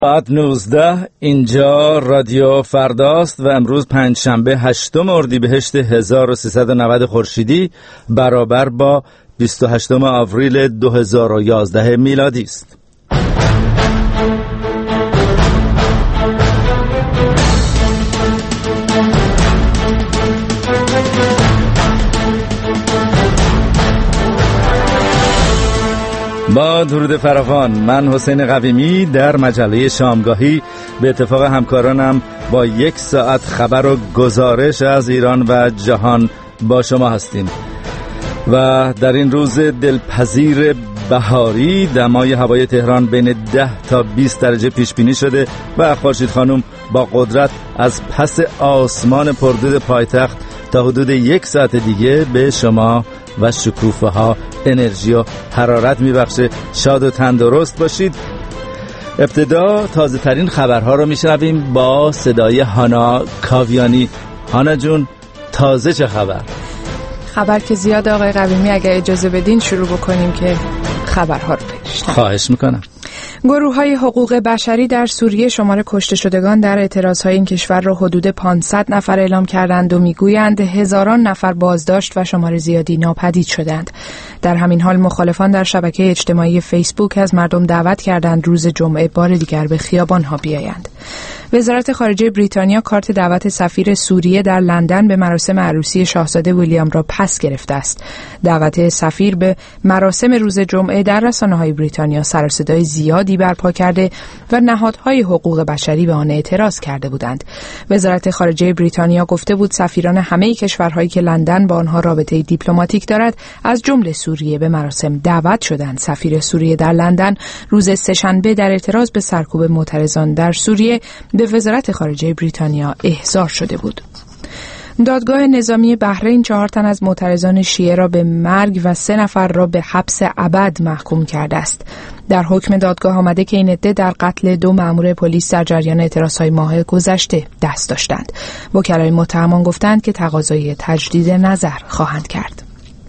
ساعت 19 اینجا رادیو فرداست و امروز پنجشنبه 8 اردیبهشت 1390 خورشیدی برابر با 28 آوریل 2011 میلادی است. با درود فراوان، من حسین قویمی در مجله شامگاهی به اتفاق همکارانم با 1 ساعت خبر و گزارش از ایران و جهان با شما هستیم. و در این روز دلپذیر بهاری دمای هوای تهران بین 10 تا 20 درجه پیش بینی شده و خورشید خانم با قدرت از پس آسمان پردود پایتخت تا حدود 1 ساعت دیگه به شما و شکوفه ها انرژی و حرارت میبخشه. شاد و تندرست باشید. ابتدا تازه ترین خبرها رو میشنویم با صدای هانا کاویانی. هانا جون، تازه چه خبر؟ خبر که زیاد آقای قویمی، اگر اجازه بدین شروع بکنیم که خبرها رو پیش کنیم. خواهش میکنم. گروه‌های حقوق بشری در سوریه شمار کشته شدگان در اعتراضهای این کشور را حدود 500 نفر اعلام کردند و میگویند هزاران نفر بازداشت و شمار زیادی ناپدید شدند. در همین حال مخالفان در شبکه اجتماعی فیسبوک از مردم دعوت کردند روز جمعه بار دیگر به خیابان‌ها بیایند. وزارت خارجه بریتانیا کارت دعوت سفیر سوریه در لندن به مراسم عروسی شاهزاده ویلیام را پس گرفته است. دعوت سفیر به مراسم روز جمعه در رسانه‌های بریتانیا سر و صدای زیادی برپا کرده و نهادهای حقوق بشری به آن اعتراض کرده بودند. وزارت خارجه بریتانیا گفته بود سفیران همه کشورهایی که لندن با آنها رابطه دیپلماتیک دارد از جمله سوریه به مراسم دعوت شدند. سفیر سوریه در لندن روز سه‌شنبه در اعتراض به سرکوب معترضان در سوریه به وزارت خارجه بریتانیا احضار شده بود. دادگاه نظامی بحرین 4 تن از معترضان شیعه را به مرگ و 3 نفر را به حبس ابد محکوم کرده است. در حکم دادگاه آمده که این عده در قتل 2 مأمور پلیس در جریان اعتراضهای ماه گذشته دست داشتند. وکلای متهمان گفتند که تقاضای تجدید نظر خواهند کرد.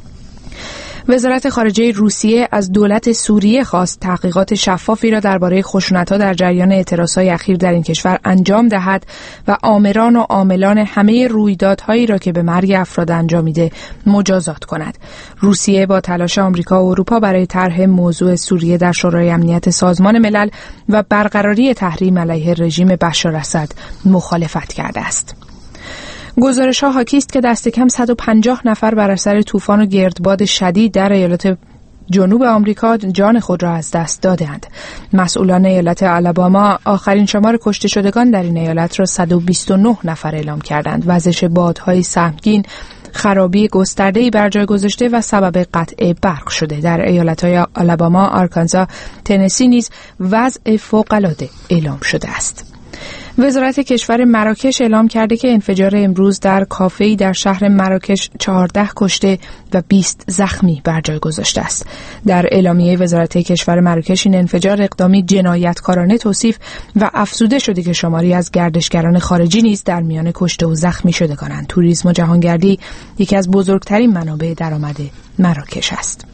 وزارت خارجه روسیه از دولت سوریه خواست تحقیقات شفافی را درباره خشونت‌ها در جریان اعتراضهای اخیر در این کشور انجام دهد و آمران و عاملان همه رویدادهایی را که به مرگ افراد انجامیده مجازات کند. روسیه با تلاش آمریکا و اروپا برای طرح موضوع سوریه در شورای امنیت سازمان ملل و برقراری تحریم علیه رژیم بشار اسد مخالفت کرده است. گزارش‌ها حاکی است که دست کم 150 نفر بر اثر طوفان و گردباد شدید در ایالت جنوب آمریکا جان خود را از دست دادند. مسئولان ایالت آلاباما آخرین شمار کشته شدگان در این ایالت را 129 نفر اعلام کردند. وزش بادهای سهمگین خرابی گسترده‌ای بر جای گذاشته و سبب قطع برق شده. در ایالت‌های آلاباما، آرکانزا، تنسی نیز وضع فوق‌العاده اعلام شده است. وزارت کشور مراکش اعلام کرده که انفجار امروز در کافه‌ای در شهر مراکش 14 کشته و 20 زخمی بر جای گذاشته است. در اعلامیه وزارت کشور مراکش این انفجار اقدامی جنایتکارانه توصیف و افزوده شده که شماری از گردشگران خارجی نیز در میان کشته و زخمی شدگانند. توریسم و جهانگردی یکی از بزرگترین منابع درآمد مراکش است.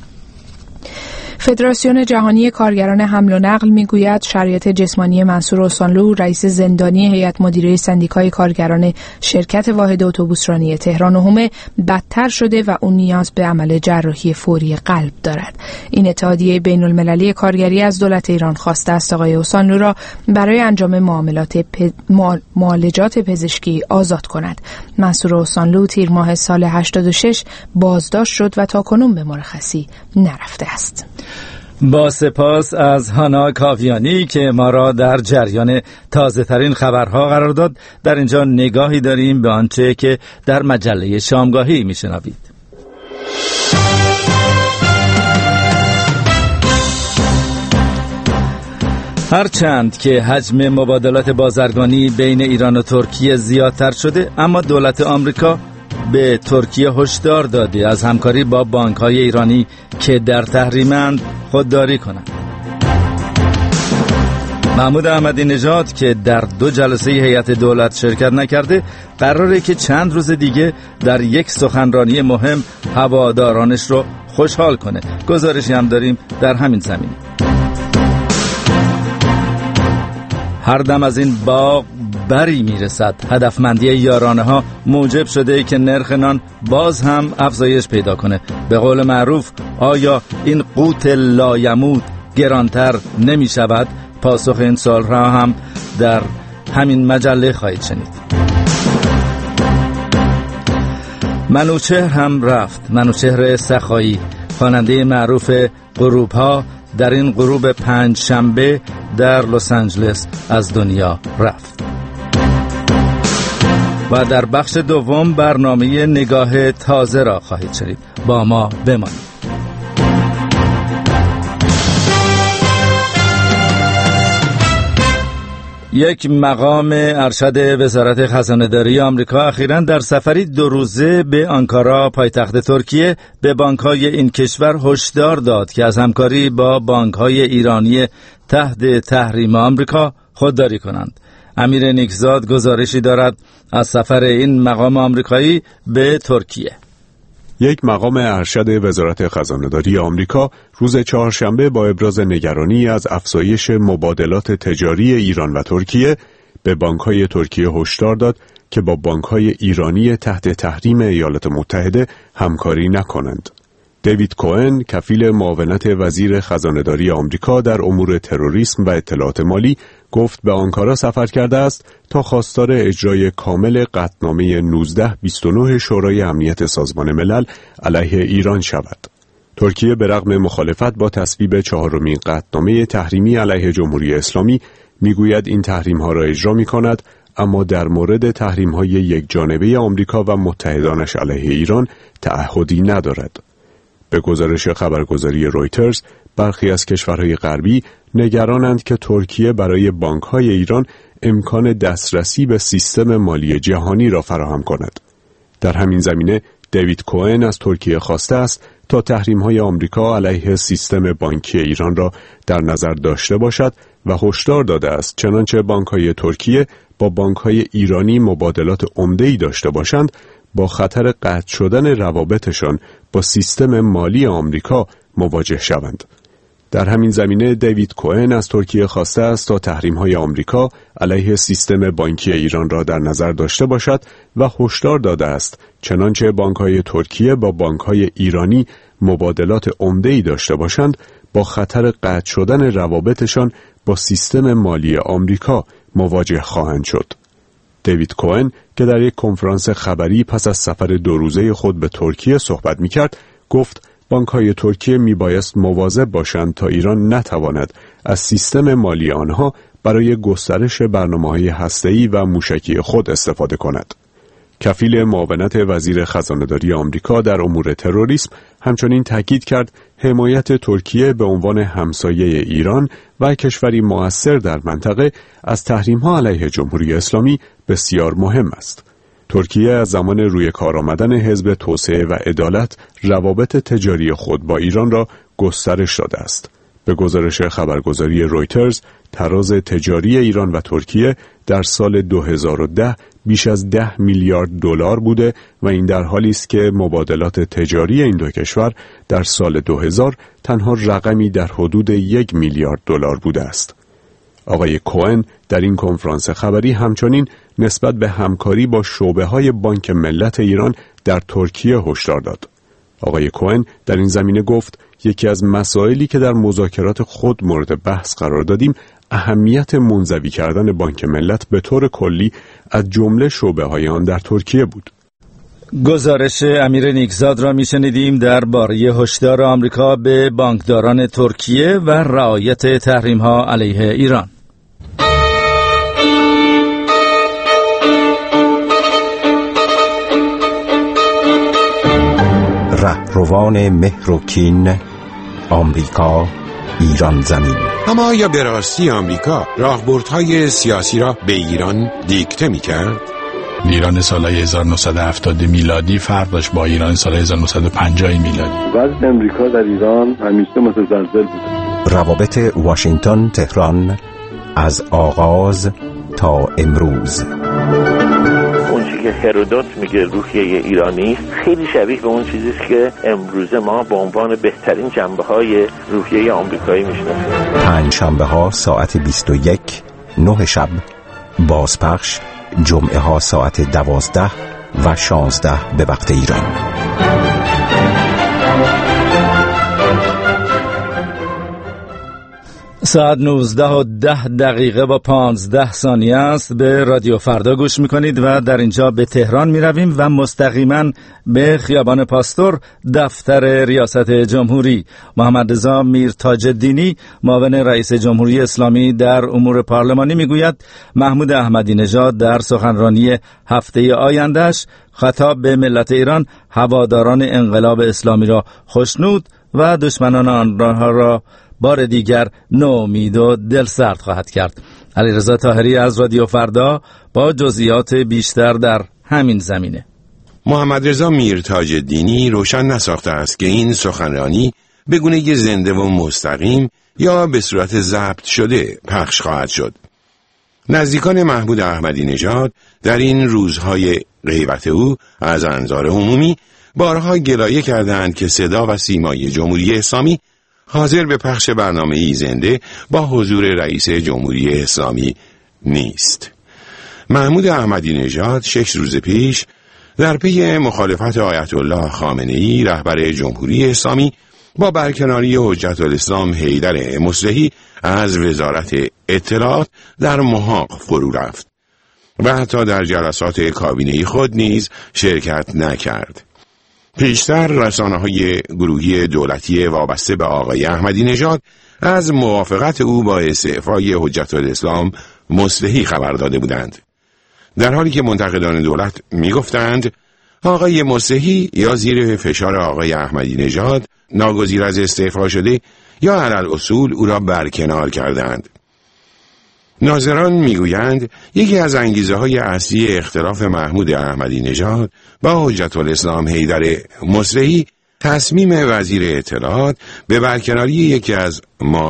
فدراسیون جهانی کارگران حمل و نقل میگوید شرایط جسمانی منصور اوسانلو، رئیس زندانی هیئت مدیره سندیکای کارگران شرکت واحد اتوبوسرانی تهران و حومه بدتر شده و اون نیاز به عمل جراحی فوری قلب دارد. این اتحادیه بین المللی کارگری از دولت ایران خواسته است آقای اوسانلو را برای انجام معالجات پزشکی آزاد کند. منصور اوسانلو تیر ماه سال 86 بازداشت شد و تاکنون به مرخصی نرفته است. با سپاس از هانا کاویانی که ما را در جریان تازه ترین خبرها قرار داد. در اینجا نگاهی داریم به آنچه که در مجله شامگاهی میشنوید. هرچند که حجم مبادلات بازرگانی بین ایران و ترکیه زیادتر شده، اما دولت آمریکا به ترکیه هشدار داده از همکاری با بانک‌های ایرانی که در تحریم‌اند خودداری کنند. محمود احمدی نژاد که در 2 جلسه هیئت دولت شرکت نکرده، قراره که چند روز دیگه در یک سخنرانی مهم هوادارانش رو خوشحال کنه. گزارشی هم داریم در همین زمینه. هر دم از این باغ بری میرسد. هدفمندی یارانه ها موجب شده که نرخ نان باز هم افزایش پیدا کنه. به قول معروف آیا این قوت لایموت گرانتر نمی شود؟ پاسخ این سوال را هم در همین مجله خواهید شنید. منوچهر هم رفت. منوچهر سخایی، خواننده معروف غروب ها، در این غروب پنجشنبه در لس آنجلس از دنیا رفت. و در بخش دوم برنامه نگاه تازه را خواهید شنید. با ما بمانید. یک مقام ارشد وزارت خزانه‌داری آمریکا اخیراً در سفری 2 روزه به آنکارا پایتخت ترکیه به بانک‌های این کشور هشدار داد که از همکاری با بانک‌های ایرانی تحت تحریم آمریکا خودداری کنند. امیر نیکزاد گزارشی دارد از سفر این مقام آمریکایی به ترکیه. یک مقام ارشد وزارت خزانه‌داری آمریکا روز چهارشنبه با ابراز نگرانی از افزایش مبادلات تجاری ایران و ترکیه به بانک‌های ترکیه هشدار داد که با بانک‌های ایرانی تحت تحریم ایالات متحده همکاری نکنند. دیوید کوهن، کفیل معاونت وزیر خزانه‌داری آمریکا در امور تروریسم و اطلاعات مالی، گفت به آنکارا سفر کرده است تا خواستار اجرای کامل قطعنامه 1929 شورای امنیت سازمان ملل علیه ایران شود. ترکیه به رغم مخالفت با تصویب 4مین قطعنامه تحریمی علیه جمهوری اسلامی میگوید این تحریم‌ها را اجرا می‌کند، اما در مورد تحریم‌های یکجانبه آمریکا و متحدانش علیه ایران تعهدی ندارد. به گزارش خبرگزاری رویترز، برخی از کشورهای غربی نگرانند که ترکیه برای بانک‌های ایران امکان دسترسی به سیستم مالی جهانی را فراهم کند. در همین زمینه دیوید کوهن از ترکیه خواسته است تا تحریم‌های آمریکا علیه سیستم بانکی ایران را در نظر داشته باشد و هشدار داده است چنانچه بانک‌های ترکیه با بانک‌های ایرانی مبادلات عمده‌ای داشته باشند، با خطر قطع شدن روابطشان با سیستم مالی آمریکا مواجه شوند. در همین زمینه دیوید کوهن از ترکیه خواسته است تا تحریم‌های آمریکا علیه سیستم بانکی ایران را در نظر داشته باشد و هشدار داده است چنانچه بانک‌های ترکیه با بانک‌های ایرانی مبادلات عمده‌ای داشته باشند، با خطر قطع شدن روابطشان با سیستم مالی آمریکا مواجه خواهند شد. دیوید کوهن که در یک کنفرانس خبری پس از سفر 2 روزه خود به ترکیه صحبت می‌کرد، گفت بانک‌های ترکیه میبایست مواظب باشند تا ایران نتواند از سیستم مالی آنها برای گسترش برنامه‌های هسته‌ای و موشکی خود استفاده کند. کفیل معاونت وزیر خزانه‌داری آمریکا در امور تروریسم همچنین تاکید کرد حمایت ترکیه به عنوان همسایه ایران و کشوری مؤثر در منطقه از تحریم‌ها علیه جمهوری اسلامی بسیار مهم است. ترکیه از زمان روی کار آمدن حزب توسعه و عدالت روابط تجاری خود با ایران را گسترش داده است. به گزارش خبرگزاری رویترز، تراز تجاری ایران و ترکیه در سال 2010 بیش از 10 میلیارد دلار بوده و این در حالی است که مبادلات تجاری این دو کشور در سال 2000 تنها رقمی در حدود 1 میلیارد دلار بوده است. آقای کوهن در این کنفرانس خبری همچنین نسبت به همکاری با شعبه‌های بانک ملت ایران در ترکیه هشدار داد. آقای کوهن در این زمینه گفت یکی از مسائلی که در مذاکرات خود مورد بحث قرار دادیم اهمیت منزوی کردن بانک ملت به طور کلی از جمله شعبه‌های آن در ترکیه بود. گزارش امیر نیکزاد را میشنیدیم درباره هشدار آمریکا به بانکداران ترکیه و رعایت تحریم‌ها علیه ایران. رهروان مهر و کین، آمریکا، ایران زمین. اما آیا به راستی آمریکا راهبردهای سیاسی را به ایران دیکته می‌کرد؟ ایران سالهای 1970 میلادی فرق داشت با ایران سالهای 1950 میلادی. وضع امریکا در ایران همیشه متزلزل بود. روابط واشنگتن تهران از آغاز تا امروز. که هرودوت میگه روحیه ایرانی خیلی شبیه به اون چیزی است که امروز ما به عنوان بهترین جنبه‌های روحیه آمریکایی میشناسیم. پنجشنبه‌ها ساعت 21 9 شب، بازپخش جمعه ها ساعت 12 و 16 به وقت ایران. ساعت 19:10 و 15 ثانیه است. به رادیو فردا گوش میکنید و در اینجا به تهران میرویم و مستقیما به خیابان پاستور، دفتر ریاست جمهوری. محمد رضا میرتاج‌الدینی، معاون رئیس جمهوری اسلامی در امور پارلمانی، میگوید محمود احمدی نژاد در سخنرانی هفته آیندهش خطاب به ملت ایران هواداران انقلاب اسلامی را خوشنود و دشمنان آنها را بار دیگر نومید و دلسرد خواهد کرد. علیرضا طاهری از رادیو فردا با جزئیات بیشتر در همین زمینه. محمد رضا میرتاج‌الدینی روشن نساخته است که این سخنرانی به گونه زنده و مستقیم یا به صورت ضبط شده پخش خواهد شد. نزدیکان محمود احمدی نژاد در این روزهای غیبت او از انظار عمومی بارها گلایه کردند که صدا و سیمای جمهوری اسلامی حاضر به پخش برنامه‌ای زنده با حضور رئیس جمهوری اسلامی نیست. محمود احمدی نژاد 6 روز پیش در پی مخالفت آیت الله خامنه‌ای رهبر جمهوری اسلامی با برکناری حجت الاسلام حیدر مصلحی از وزارت اطلاعات در محاق فرو رفت و حتی در جلسات کابینه‌ای خود نیز شرکت نکرد. پیشتر رسانه‌های گروهی دولتی وابسته به آقای احمدی نژاد از موافقت او با استعفای حجت الاسلام مصلحی خبر داده بودند، در حالی که منتقدان دولت می‌گفتند آقای مصلحی یا زیر فشار آقای احمدی نژاد ناگزیر از استعفا شده یا علی‌الاصول او را برکنار کردند. ناظران میگویند یکی از انگیزه‌های اصلی اختلاف محمود احمدی نژاد با حجت الاسلام حیدر مصلحی تصمیم وزیر اطلاعات به برکناری یکی از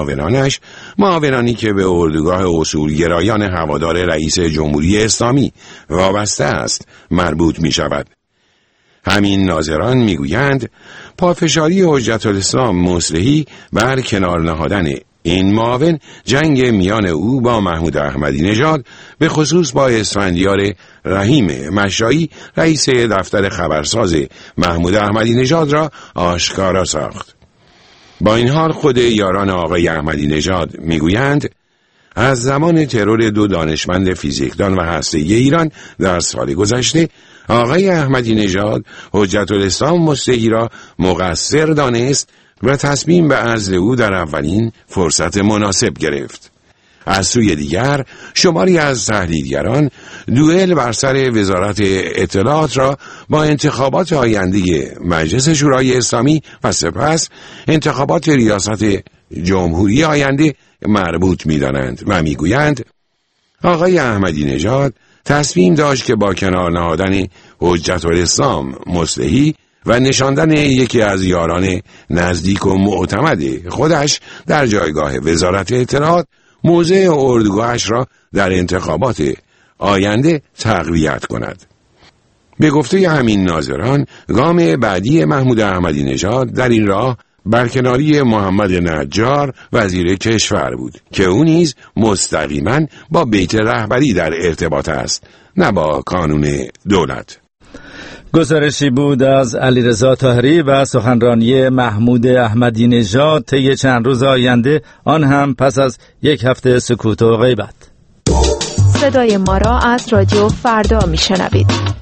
معاونانی که به اردوگاه اصولگرایان هوادار رئیس جمهوری اسلامی وابسته است مربوط می شود. همین ناظران میگویند پافشاری حجت الاسلام مصلحی بر کنار نهادن این معاون جنگ میان او با محمود احمدی نژاد به خصوص با اسفندیار رحیم مشایی رئیس دفتر خبرساز محمود احمدی نژاد را آشکارا ساخت. با این حال خود یاران آقای احمدی نژاد میگویند از زمان ترور 2 دانشمند فیزیکدان و هسته‌ای ایران در سال گذشته آقای احمدی نژاد حجت الاسلام مصلحی را مقصر دانست و تصمیم به عزل او در اولین فرصت مناسب گرفت. از سوی دیگر شماری از تحلیلگران دوئل بر سر وزارت اطلاعات را با انتخابات آینده مجلس شورای اسلامی و سپس انتخابات ریاست جمهوری آینده مربوط می‌دانند و می‌گویند آقای احمدی نژاد تصمیم داشت که با کنار نهادن حجت الاسلام مصلحی و نشاندن یکی از یاران نزدیک و معتمد خودش در جایگاه وزارت اطلاعات موضع اردوگاهش را در انتخابات آینده تقویت کند. به گفته همین ناظران گام بعدی محمود احمدی نژاد در این راه برکناری محمد نجار وزیر کشور بود که او نیز مستقیما با بیت رهبری در ارتباط است، نه با کانون دولت. گزارشی بود از علیرضا طاهری و سخنرانی محمود احمدی نژاد طی چند روز آینده، آن هم پس از 1 هفته سکوت و غیبت. صدای ما را از رادیو فردا میشنوید.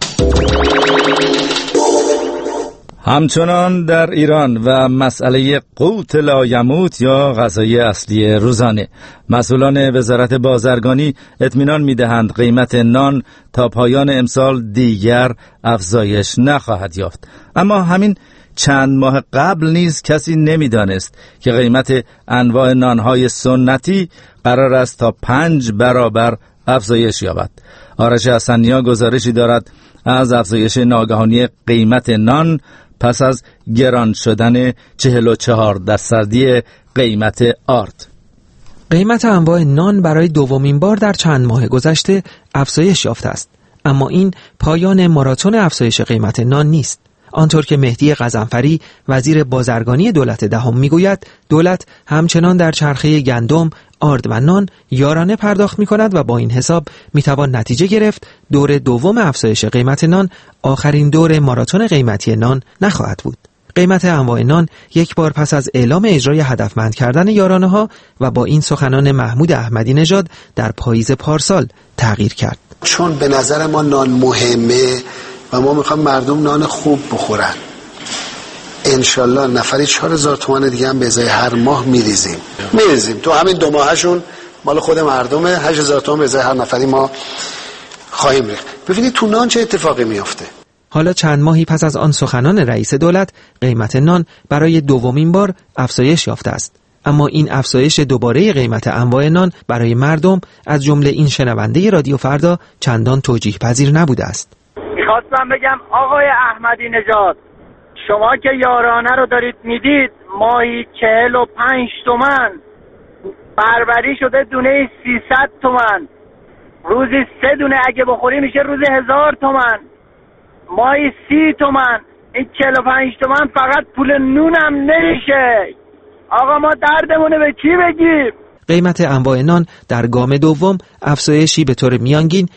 همچنان در ایران و مسئله قوت لایموت یا غذای اصلی روزانه، مسئولان وزارت بازرگانی اطمینان می‌دهند قیمت نان تا پایان امسال دیگر افزایش نخواهد یافت. اما همین چند ماه قبل نیز کسی نمی‌دانست که قیمت انواع نان‌های سنتی قرار است تا 5 برابر افزایش یابد. آرش حسنیا گزارشی دارد از افزایش ناگهانی قیمت نان پس از گران شدن 44% قیمت آرد. قیمت انواع نان برای دومین بار در چند ماه گذشته افزایش یافته است، اما این پایان ماراتون افزایش قیمت نان نیست. آنطور که مهدی غضنفری وزیر بازرگانی دولت دهم میگوید، دولت همچنان در چرخه گندم، آرد و نان یارانه پرداخت می‌کند و با این حساب می‌توان نتیجه گرفت دور دوم افزایش قیمت نان آخرین دور ماراتون قیمتی نان نخواهد بود. قیمت انواع نان یک بار پس از اعلام اجرای هدفمند کردن یارانه‌ها و با این سخنان محمود احمدی نژاد در پاییز پارسال تغییر کرد. چون به نظر ما نان مهمه و ما میخوایم مردم نان خوب بخورن، انشالله نفری 4000 تومان دیگه هم به ازای هر ماه میریزیم تو همین 2 ماهشون مال خود مردمه. 8000 تومان به ازای هر نفری ما خواهیم ریخت. ببینید تو نان چه اتفاقی میفته. حالا چند ماهی پس از آن سخنان رئیس دولت، قیمت نان برای دومین بار افزایش یافته است. اما این افزایش دوباره قیمت انواع نان برای مردم از جمله این شنونده رادیو فردا چندان توجیه پذیر نبوده است. میخواستم بگم آقای احمدی نژاد، شما که یارانه رو دارید میدید، ماهی 45 تومن، بربری شده دونه 300 تومن، روزی 3 دونه اگه بخوری میشه روزی 1000 تومن، ماهی 30 تومن. این 45 تومن فقط پول نونم نمیشه. آقا ما دردمونه به کی بگیم؟ قیمت انواع نان در گام دوم افزایشی به طور میانگین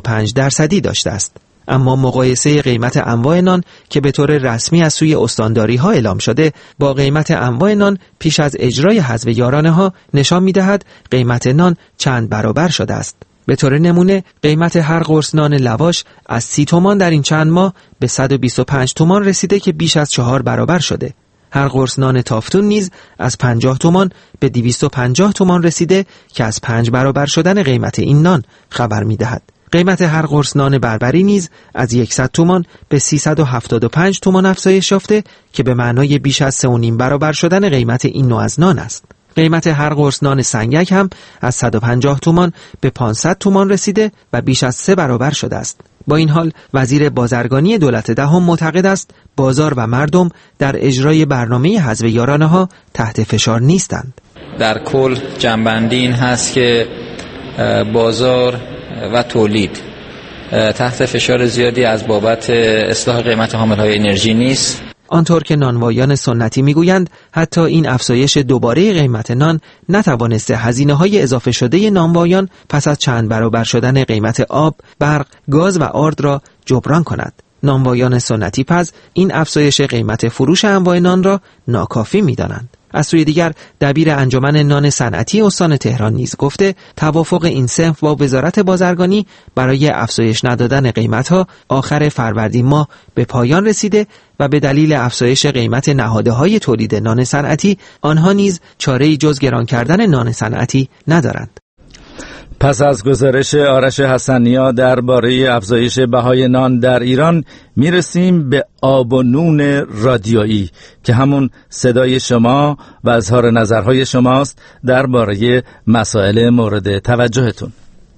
25% داشته است. اما مقایسه قیمت انواع نان که به طور رسمی از سوی استانداری‌ها اعلام شده با قیمت انواع نان پیش از اجرای حذف یارانه‌ها نشان می‌دهد قیمت نان چند برابر شده است. به طور نمونه قیمت هر قرص نان لواش از 30 تومان در این چند ماه به 125 تومان رسیده که بیش از 4 برابر شده. هر قرص نان تافتون نیز از 50 تومان به 250 تومان رسیده که از 5 برابر شدن قیمت این نان خبر می‌دهد. قیمت هر قرص نان بربری نیز از 100 تومان به 375 تومان افزایش یافته که به معنای بیش از 3.5 برابر شدن قیمت این نوع از نان است. قیمت هر قرص نان سنگک هم از 150 تومان به 500 تومان رسیده و بیش از 3 برابر شده است. با این حال وزیر بازرگانی دولت دهم معتقد است بازار و مردم در اجرای برنامه حذف یارانه‌ها تحت فشار نیستند. در کل جنبندی این هست که بازار و تولید تحت فشار زیادی از بابت اصلاح قیمت حامل‌های انرژی نیست. آنطور که نانوایان سنتی میگویند حتی این افزایش دوباره قیمت نان نتوانسته هزینه‌های اضافه شده نانوایان پس از چند برابر شدن قیمت آب، برق، گاز و آرد را جبران کند. نانوایان سنتی پس این افزایش قیمت فروش انواع نان را ناکافی می‌دانند. از سوی دیگر دبیر انجمن نان صنعتی استان تهران نیز گفته توافق این صنف با وزارت بازرگانی برای افزایش ندادن قیمت‌ها آخر فروردین ماه به پایان رسیده و به دلیل افزایش قیمت نهادهای تولید نان صنعتی آنها نیز چاره‌ای جز گران کردن نان صنعتی ندارند. پس از گزارش آرش حسنیا درباره افزایش بهای نان در ایران میرسیم به آب و نون رادیویی که همون صدای شما و اظهار نظرهای شماست درباره مسائل مورد توجهتون.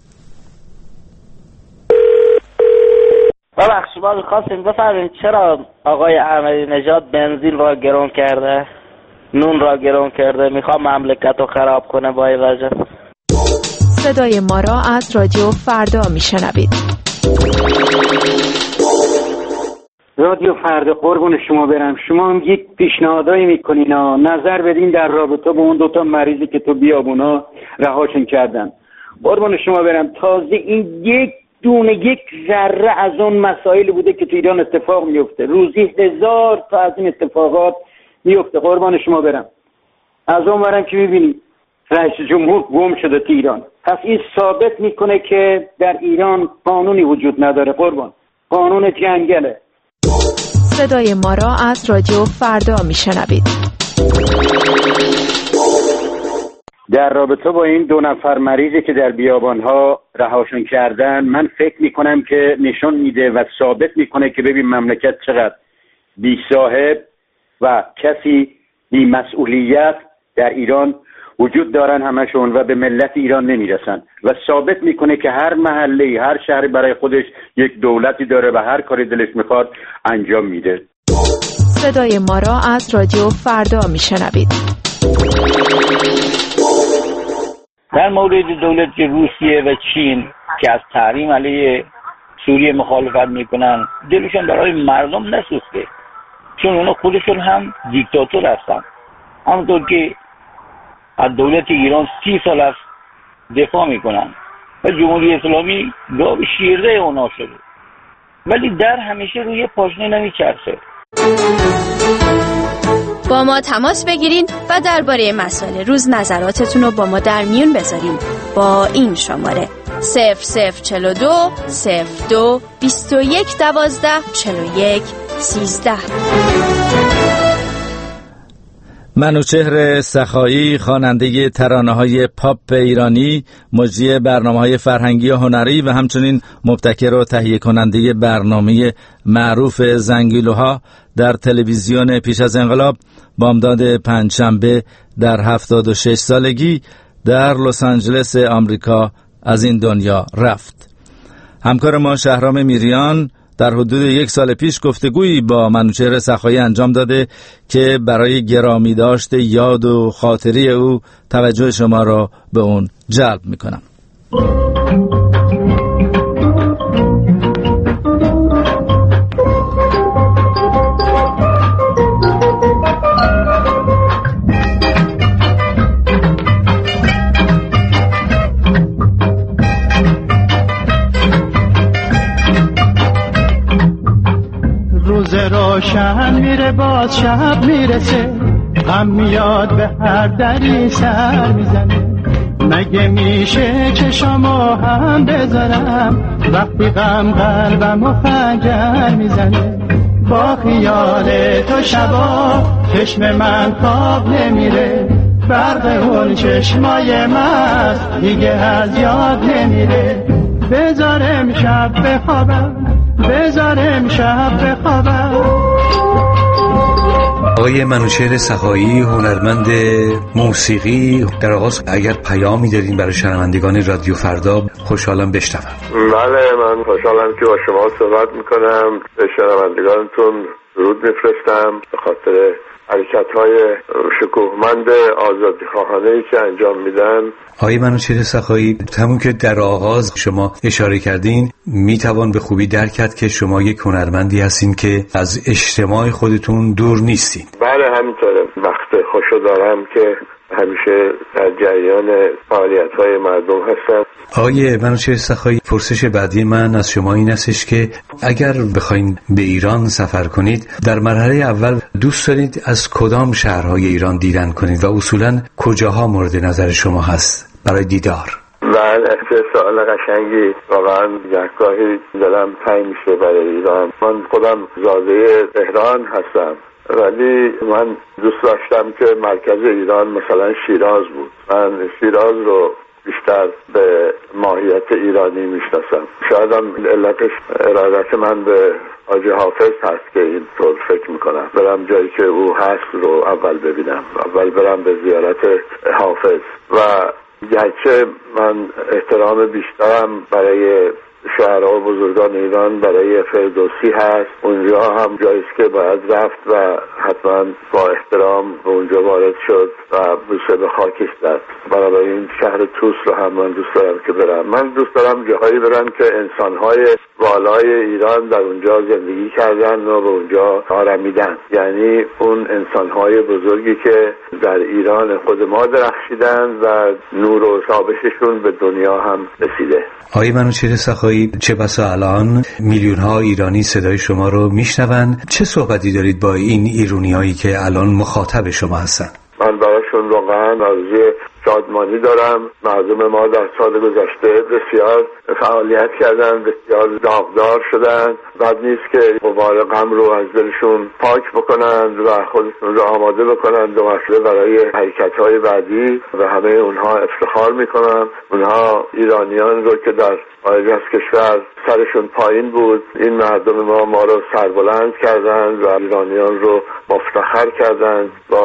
ببخشید ما می‌خواستیم بفهمیم چرا آقای احمدی نژاد بنزین را گران کرده، نون را گران کرده، میخواد مملکت رو خراب کنه با این وجه. صدای ما را از رادیو فردا میشنوید. رادیو فردا قربون شما برم. شما هم یک پیشنهادایی میکنین نظر بدین در رابطه با اون 2 مریضی که تو بیابونا رهاشون کردن. قربون شما برم تازه این یک ذره از اون مسائلی بوده که تو ایران اتفاق میفته. روزی 1000 تا از این اتفاقات میفته. قربان شما برم. از اون برم که میبینی رئیس جمهور گم شده تو ایران. پس این ثابت میکنه که در ایران قانونی وجود نداره. قربان قانون جنگله. صدای ما را از رادیو فردا میشنوید. در رابطه با این 2 مریضی که در بیابانها رهاشون کردن من فکر میکنم که نشون میده و ثابت میکنه که ببین مملکت چقدر بی صاحب و کسی بی مسئولیت در ایران وجود دارن همشون و به ملت ایران نمیرسن و ثابت میکنه که هر محله هر شهری برای خودش یک دولتی داره و هر کاری دلش میخواد انجام میده. صدای ما را از رادیو فردا میشنوید. در مورد دولت روسیه و چین که از تحریم علیه سوریه مخالفت میکنن دلشون برای مردم نسوخته. چون اونا خودشون هم دیکتاتور هستن. همونطور که از دولت ایران 30 سال است دفاع میکنن و جمهوری اسلامی گاو شیرده اونا شده، ولی در همیشه روی پاشنه نمیچرخه. با ما تماس بگیرین و درباره مسائل روز نظراتتون رو با ما در میون بذارین با این شماره 0042 02 21 12 41 13. منوچهر سخایی، خواننده ترانه‌های پاپ ایرانی، مجری برنامه‌های فرهنگی و هنری و همچنین مبتکر و تهیه کننده برنامه معروف زنگیلوها در تلویزیون پیش از انقلاب، بامداد پنجشنبه در 76 سالگی در لس آنجلس آمریکا از این دنیا رفت. همکار ما شهرام میریان در حدود 1 سال پیش گفتگویی با منوچهر سخایی انجام داده که برای گرامی داشت یاد و خاطری او توجه شما را به اون جلب میکنم. روشن میره باز شب میرسه، غم میاد به هر دری سر میزنه. مگه میشه چشامو هم بذارم وقتی غم قلبمو خنجر میزنه؟ با خیال تو شبا چشم من خواب نمیره، برق اون چشمای مست دیگه از یاد نمیره. بذارم شب بخوابم، بذارم شب بخوابم. آقای منوچهر سخایی، هنرمند موسیقی، در آغاز اگر پیامی دارین برای شنوندگان رادیو فردا خوشحالم بشنوم. بله، من خوشحالم که با شما صحبت میکنم. به شنوندگانتون درود میفرستم به خاطر حرکت‌های شکوهمند آزادیخواهانه‌ای که انجام میدن. آقای منوچهر سخایی، همون که در آغاز شما اشاره کردین میتوان به خوبی درک کرد که شما یک هنرمندی هستین که از اجتماع خودتون دور نیستین. بله همینطوره. وقت خوشو دارم که همیشه در جریان فعالیت‌های مردم هستم. آقای منوچهر سخایی، پرسش بعدی من از شما این استش که اگر بخواین به ایران سفر کنید، در مرحله اول دوست دارید از کدام شهرهای ایران دیدن کنید و اصولاً کجاها مورد نظر شما هست برای دیدار؟ بله، چه سوال قشنگی. واقعا گاهی دلم تنگ میشه برای ایران. من خودم زاده تهران هستم، ولی من دوست داشتم که مرکز ایران مثلا شیراز بود. من شیراز رو بیشتر به ماهیت ایرانی میشناسم. شاید هم علتش ارادت من به حاجی حافظ هست که اینطور فکر میکنم. برم جایی که او هست رو اول ببینم، اول برم به زیارت حافظ. و گرچه من احترام بیشترم برای شاعرها و بزرگان ایران برای فردوسی هست، اونجا هم جاییست که باید رفت و حتما با احترام به اونجا وارد شد و بوسه به خاکش زد. بنابراین شهر توس رو هم من دوست دارم که برم. من دوست دارم جاهایی برم که انسانهای والای ایران در اونجا زندگی کردن و به اونجا آرمیدن، یعنی اون انسانهای بزرگی که در ایران خود ما درخشیدن و نور و تابششون به دنیا هم رسیده. آقای منوچهر سخایی، چه بسا الان میلیون ها ایرانی صدای شما رو میشنون، چه صحبتی دارید با این ایرانیایی که الان مخاطب شما هستن؟ من براشون واقعا آرزوی شادمانی دارم. مردم ما در سال گذشته بسیار فعالیت کردن، بسیار داغدار شدن. بد نیست که غبار غم رو از دلشون پاک بکنند و خودشون رو آماده بکنند دو مسئله برای حرکت‌های بعدی و همه اونها افتخار میکنن. اونها ایرانیان رو که در خارج از کشور سرشون پایین بود، این مردم ما رو سربلند کردند و ایرانیان رو مفتخر کردند با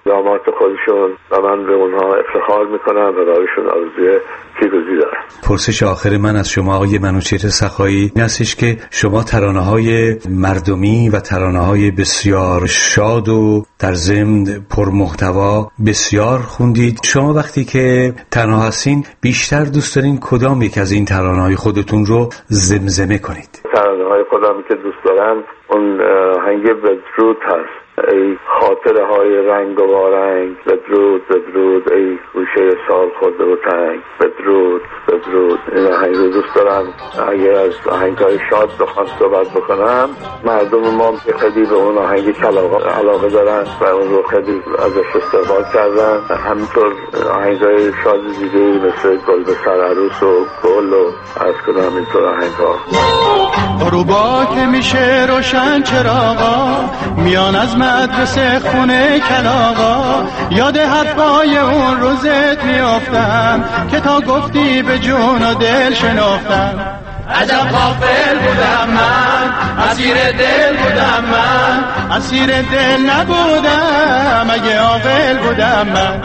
داماد خودشون و من به اونها افتخار میکنم و برایشون آرزوی پیروزی دارم. پرسش آخر من از شما آقای منوچهر سخایی این هستش که شما ترانه‌های مردمی و ترانه‌های بسیار شاد و در ضمن پرمحتوا بسیار خوندید. شما وقتی که تنها هستین بیشتر دوست دارین کدام یک از این ترانه‌های خودتون رو زمزمه کنید؟ ترانه‌های خودم که دوست دارم اون آهنگ بدرود هست. ای خاطره های رنگ و وارنگ، بدرود بدرود ای گوشه سال خورده و تنگ، بدرود بدرود. این آهنگ رو دوست دارم. اگر از آهنگ های شاد بخوام صحبت بکنم، مردم ما خیلی به اون آهنگ علاقه دارن و اون رو خیلی ازش استقبال کردن. همینطور آهنگ های شاد دیگه مثل گل به سر عروس و گل و از کنم اینطور آهنگ ها. غروبا که میشه روشن چراغا، میان از مدرسه خونه کلاغا، یاد حرفای اون روزت میافتم که تا گفتی به جون و دل شناختم. عجب غافل بودم من، اسیر دل بودم من، اسیر دل نبودم اگه عاقل بودم من.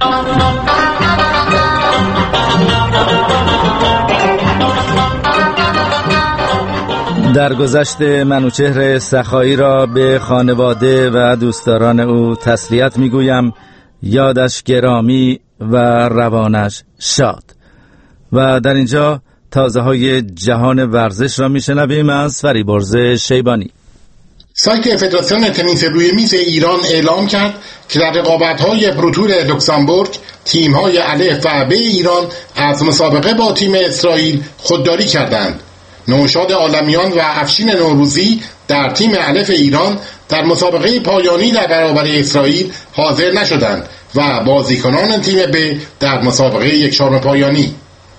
در گذشت منوچهر سخایی را به خانواده و دوستداران او تسلیت میگویم. یادش گرامی و روانش شاد. و در اینجا تازه های جهان ورزش را میشنویم از فریبرز شیبانی. سایت فدراسیون تنیس روی میز ایران اعلام کرد که در رقابت‌های پروتور لوکزامبورگ تیم‌های الف و ب ایران از مسابقه با تیم اسرائیل خودداری کردند. نوشاد عالمیان و افشین نوروزی در تیم الف ایران در مسابقه پایانی در برابر اسرائیل حاضر نشدند و بازیکنان تیم ب در مسابقه یکشان پایانی.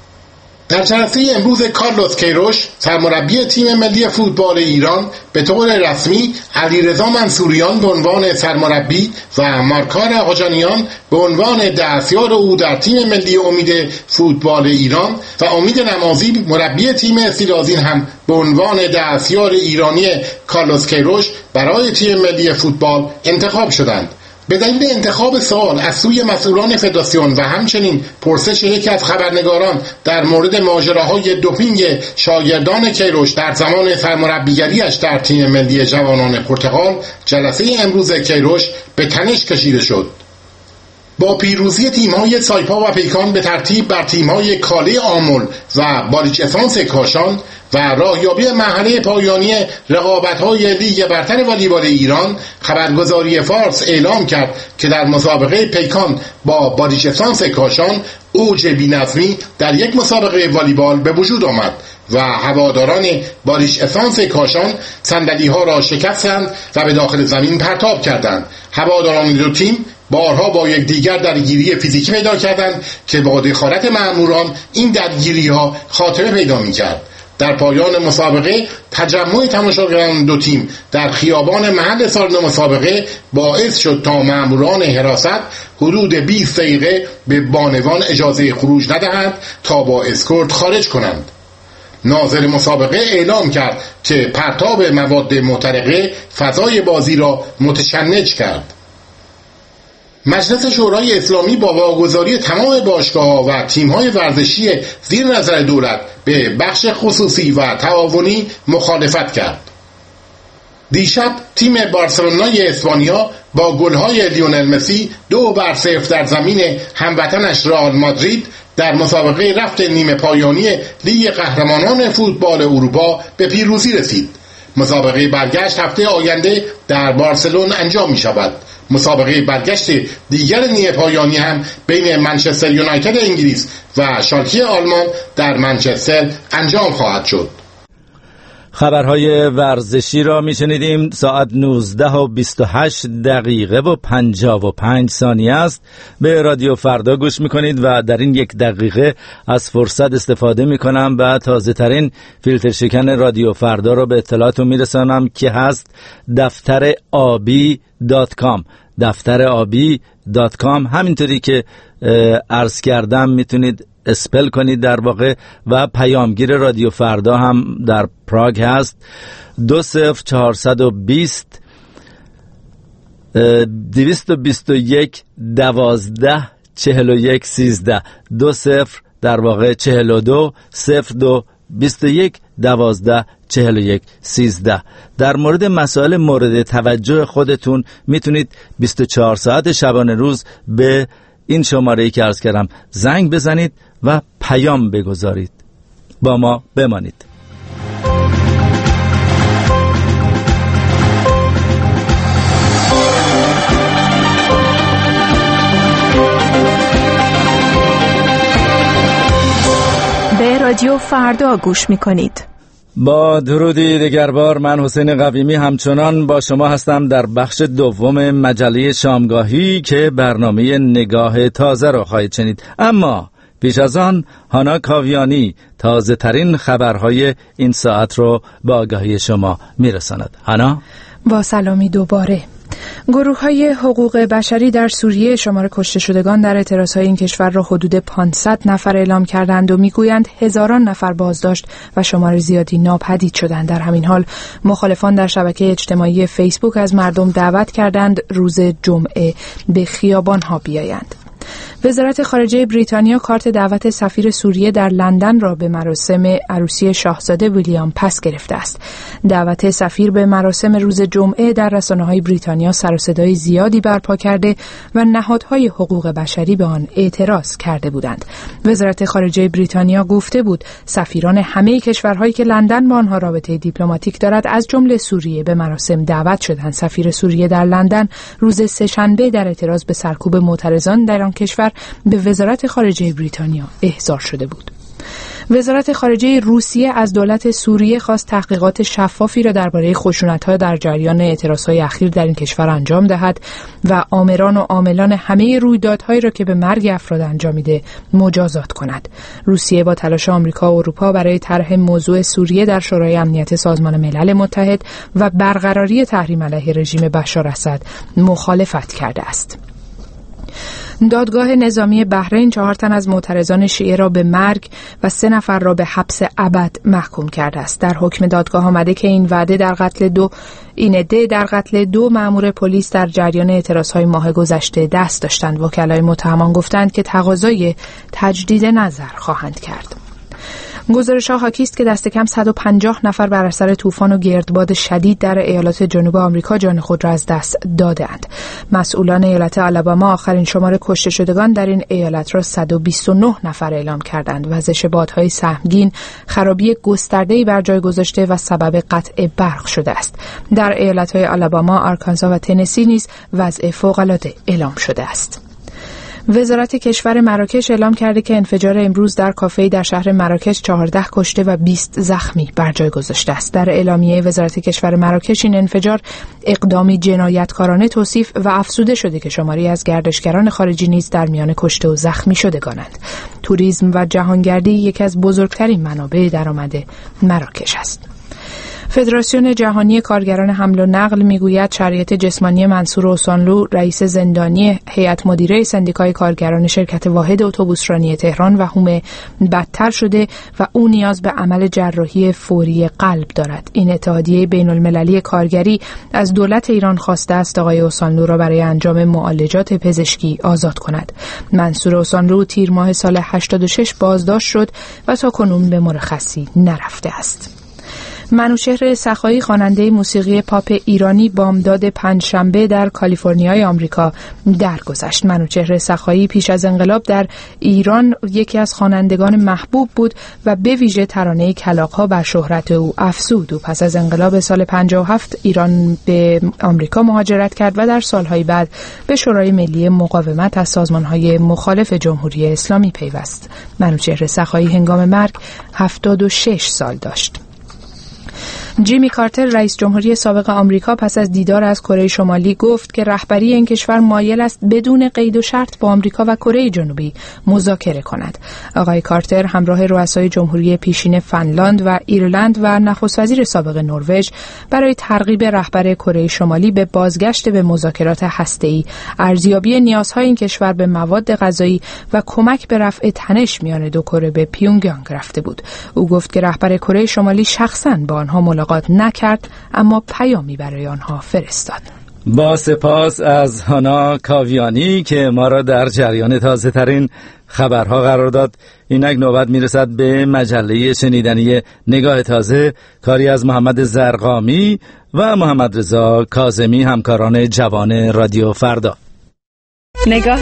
در جلسه امروز کارلوس کیروش سرمربی تیم ملی فوتبال ایران به طور رسمی علیرضا منصوریان به عنوان سرمربی و مارکار آقاجانیان به عنوان دستیار او در تیم ملی امید فوتبال ایران و امید نمازی مربی تیم استیلازین هم به عنوان دستیار ایرانی کارلوس کیروش برای تیم ملی فوتبال انتخاب شدند. به دلیل انتخاب سوال از سوی مسئولان فدراسیون و همچنین پرسش یکی از خبرنگاران در مورد ماجراهای دوپینگ شاگردان کیروش در زمان سرمربیگریش در تیم ملی جوانان پرتغال، جلسه امروز کیروش به تنش کشیده شد. با پیروزی تیم‌های سایپا و پیکان به ترتیب بر تیم‌های کاله آمل و باریچ اسانس کاشان و راهیابی مرحله پایانی رقابت‌های لیگ برتر والیبال ایران، خبرگزاری فارس اعلام کرد که در مسابقه پیکان با باریچ اسانس کاشان اوج بی‌نظمی در یک مسابقه والیبال به وجود آمد و هواداران باریچ اسانس کاشان صندلی‌ها را شکستند و به داخل زمین پرتاب کردند. هواداران دو تیم بارها با یکدیگر درگیری فیزیکی پیدا کردند که با دخالت مأموران این درگیری‌ها خاتمه پیدا می‌کرد. در پایان مسابقه تجمع تماشاگران دو تیم در خیابان محل سالن مسابقه باعث شد تا مأموران حراست حدود 20 دقیقه به بانوان اجازه خروج ندهند تا با اسکورت خارج کنند. ناظر مسابقه اعلام کرد که پرتاب مواد محترقه فضای بازی را متشنج کرد. مجلس شورای اسلامی با واگذاری تمام باشگاه‌ها و تیم‌های ورزشی زیر نظر دولت به بخش خصوصی و تعاونی مخالفت کرد. دیشب تیم بارسلونای اسپانیا با گل‌های لیونل مسی 2-0 در زمین هموطنش رئال مادرید در مسابقه رفت نیمه پایانی لیگ قهرمانان فوتبال اروپا به پیروزی رسید. مسابقه برگشت هفته آینده در بارسلون انجام می‌شود. مسابقه برگشت دیگر نیمه پایانی هم بین منچستر یونایتد انگلیس و شالکه آلمان در منچستر انجام خواهد شد. خبرهای ورزشی را میشنیدیم. ساعت 19:28 و 55 ثانیه است. به رادیو فردا گوش میکنید و در این 1 دقیقه از فرصت استفاده میکنم و تازه ترین فیلتر شکن رادیو فردا را به اطلاعاتون میرسانم که هست دفتر آبی.com. دفتر آبی.com همینطوری که عرض کردم میتونید اسپل کنید در واقع و پیامگیر رادیو فردا هم در پراگ هست 20420 221 12 41 13 20 در واقع 42 02 21 12 41 13. در مورد مسائل مورد توجه خودتون میتونید 24 ساعت شبانه روز به این شماره‌ای که عرض کردم زنگ بزنید و پیام بگذارید. با ما بمانید. به رادیو فردا گوش میکنید. با درودی دیگر بار، من حسین قویمی همچنان با شما هستم در بخش دوم مجله شامگاهی که برنامه نگاه تازه را خواهید شنید. اما پیش از آن هانا کاویانی تازه ترین خبرهای این ساعت رو به آگاهی شما میرساند. هانا، با سلامی دوباره. گروه‌های حقوق بشری در سوریه شمار کشته شدگان در اعتراضهای این کشور را حدود 500 نفر اعلام کردند و میگویند هزاران نفر بازداشت و شمار زیادی ناپدید شدند. در همین حال مخالفان در شبکه اجتماعی فیسبوک از مردم دعوت کردند روز جمعه به خیابان‌ها بیایند. وزارت خارجه بریتانیا کارت دعوت سفیر سوریه در لندن را به مراسم عروسی شاهزاده ویلیام پس گرفته است. دعوت سفیر به مراسم روز جمعه در رسانه‌های بریتانیا سر و صدای زیادی برپا کرده و نهادهای حقوق بشری به آن اعتراض کرده بودند. وزارت خارجه بریتانیا گفته بود سفیران همه کشورهایی که لندن با آنها رابطه دیپلماتیک دارد از جمله سوریه به مراسم دعوت شدند. سفیر سوریه در لندن روز سه‌شنبه در اعتراض به سرکوب معترضان در آن کشور به وزارت خارجه بریتانیا احضار شده بود. وزارت خارجه روسیه از دولت سوریه خواست تحقیقات شفافی را درباره خشونت‌ها در جریان اعتراضهای اخیر در این کشور انجام دهد و آمران و عاملان همه رویدادهایی را که به مرگ افراد انجامیده مجازات کند. روسیه با تلاش آمریکا و اروپا برای طرح موضوع سوریه در شورای امنیت سازمان ملل متحد و برقراری تحریم علیه رژیم بشار اسد مخالفت کرده است. دادگاه نظامی بحرین 4 تن از معترضان شیعه را به مرگ و 3 نفر را به حبس ابد محکوم کرده است. در حکم دادگاه آمده که این عده در قتل دو مأمور پلیس در جریان اعتراضهای ماه گذشته دست داشتند. وکلای متهمان گفتند که تقاضای تجدید نظر خواهند کرد. گزارش‌ها حاکی است که دست کم 150 نفر بر اثر طوفان و گردباد شدید در ایالات جنوب آمریکا جان خود را از دست دادند. مسئولان ایالت آلاباما آخرین شمار کشته شدگان در این ایالت را 129 نفر اعلام کردند. وزش بادهای سهمگین خرابی گسترده‌ای بر جای گذاشته و سبب قطع برق شده است. در ایالت‌های آلاباما، آرکانزا و تنسی نیز وضع فوق‌العاده اعلام شده است. وزارت کشور مراکش اعلام کرده که انفجار امروز در کافه‌ای در شهر مراکش 14 کشته و 20 زخمی بر جای گذاشته است. در اعلامیه وزارت کشور مراکش این انفجار اقدامی جنایتکارانه توصیف و افزوده شده که شماری از گردشگران خارجی نیز در میان کشته و زخمی شدگانند. توریسم و جهانگردی یکی از بزرگترین منابع درآمد مراکش است. فدراسیون جهانی کارگران حمل و نقل میگوید شرایط جسمانی منصور اوسانلو، رئیس زندانی هیئت مدیره سندیکای کارگران شرکت واحد اتوبوسرانی تهران و هومه بدتر شده و او نیاز به عمل جراحی فوری قلب دارد. این اتحادیه بین المللی کارگری از دولت ایران خواسته است آقای اوسانلو را برای انجام معالجات پزشکی آزاد کند. منصور اوسانلو تیر ماه سال 86 بازداشت شد و تا کنون به مرخصی نرفته است. منوچهر سخایی خواننده موسیقی پاپ ایرانی بامداد پنجشنبه در کالیفرنیای آمریکا درگذشت. منوچهر سخایی پیش از انقلاب در ایران یکی از خوانندگان محبوب بود و به ویژه ترانه کلاغ‌ها بر شهرت او افزود. او پس از انقلاب سال 57 ایران به آمریکا مهاجرت کرد و در سالهای بعد به شورای ملی مقاومت از سازمان‌های مخالف جمهوری اسلامی پیوست. منوچهر سخایی هنگام مرگ 76 سال داشت. جیمی کارتر رئیس جمهوری سابق آمریکا پس از دیدار از کره شمالی گفت که رهبری این کشور مایل است بدون قید و شرط با آمریکا و کره جنوبی مذاکره کند. آقای کارتر همراه رؤسای جمهوری پیشین فنلاند و ایرلند و نخست وزیر سابق نروژ برای ترغیب رهبر کره شمالی به بازگشت به مذاکرات هسته‌ای، ارزیابی نیازهای این کشور به مواد غذایی و کمک به رفع تنش میان دو کره به پیونگیانگ رفته بود. او گفت که رهبر کره شمالی شخصاً با آنها ملاقات نکرد اما پیامی برای آنها فرستاد. با سپاس از هانا کاویانی که ما را در جریان تازه ترین خبرها قرار داد. اینک نوبت میرسد به مجله شنیدنی نگاه تازه، کاری از محمد زرقامی و محمد رضا کاظمی، همکاران جوان رادیو فردا. نگاه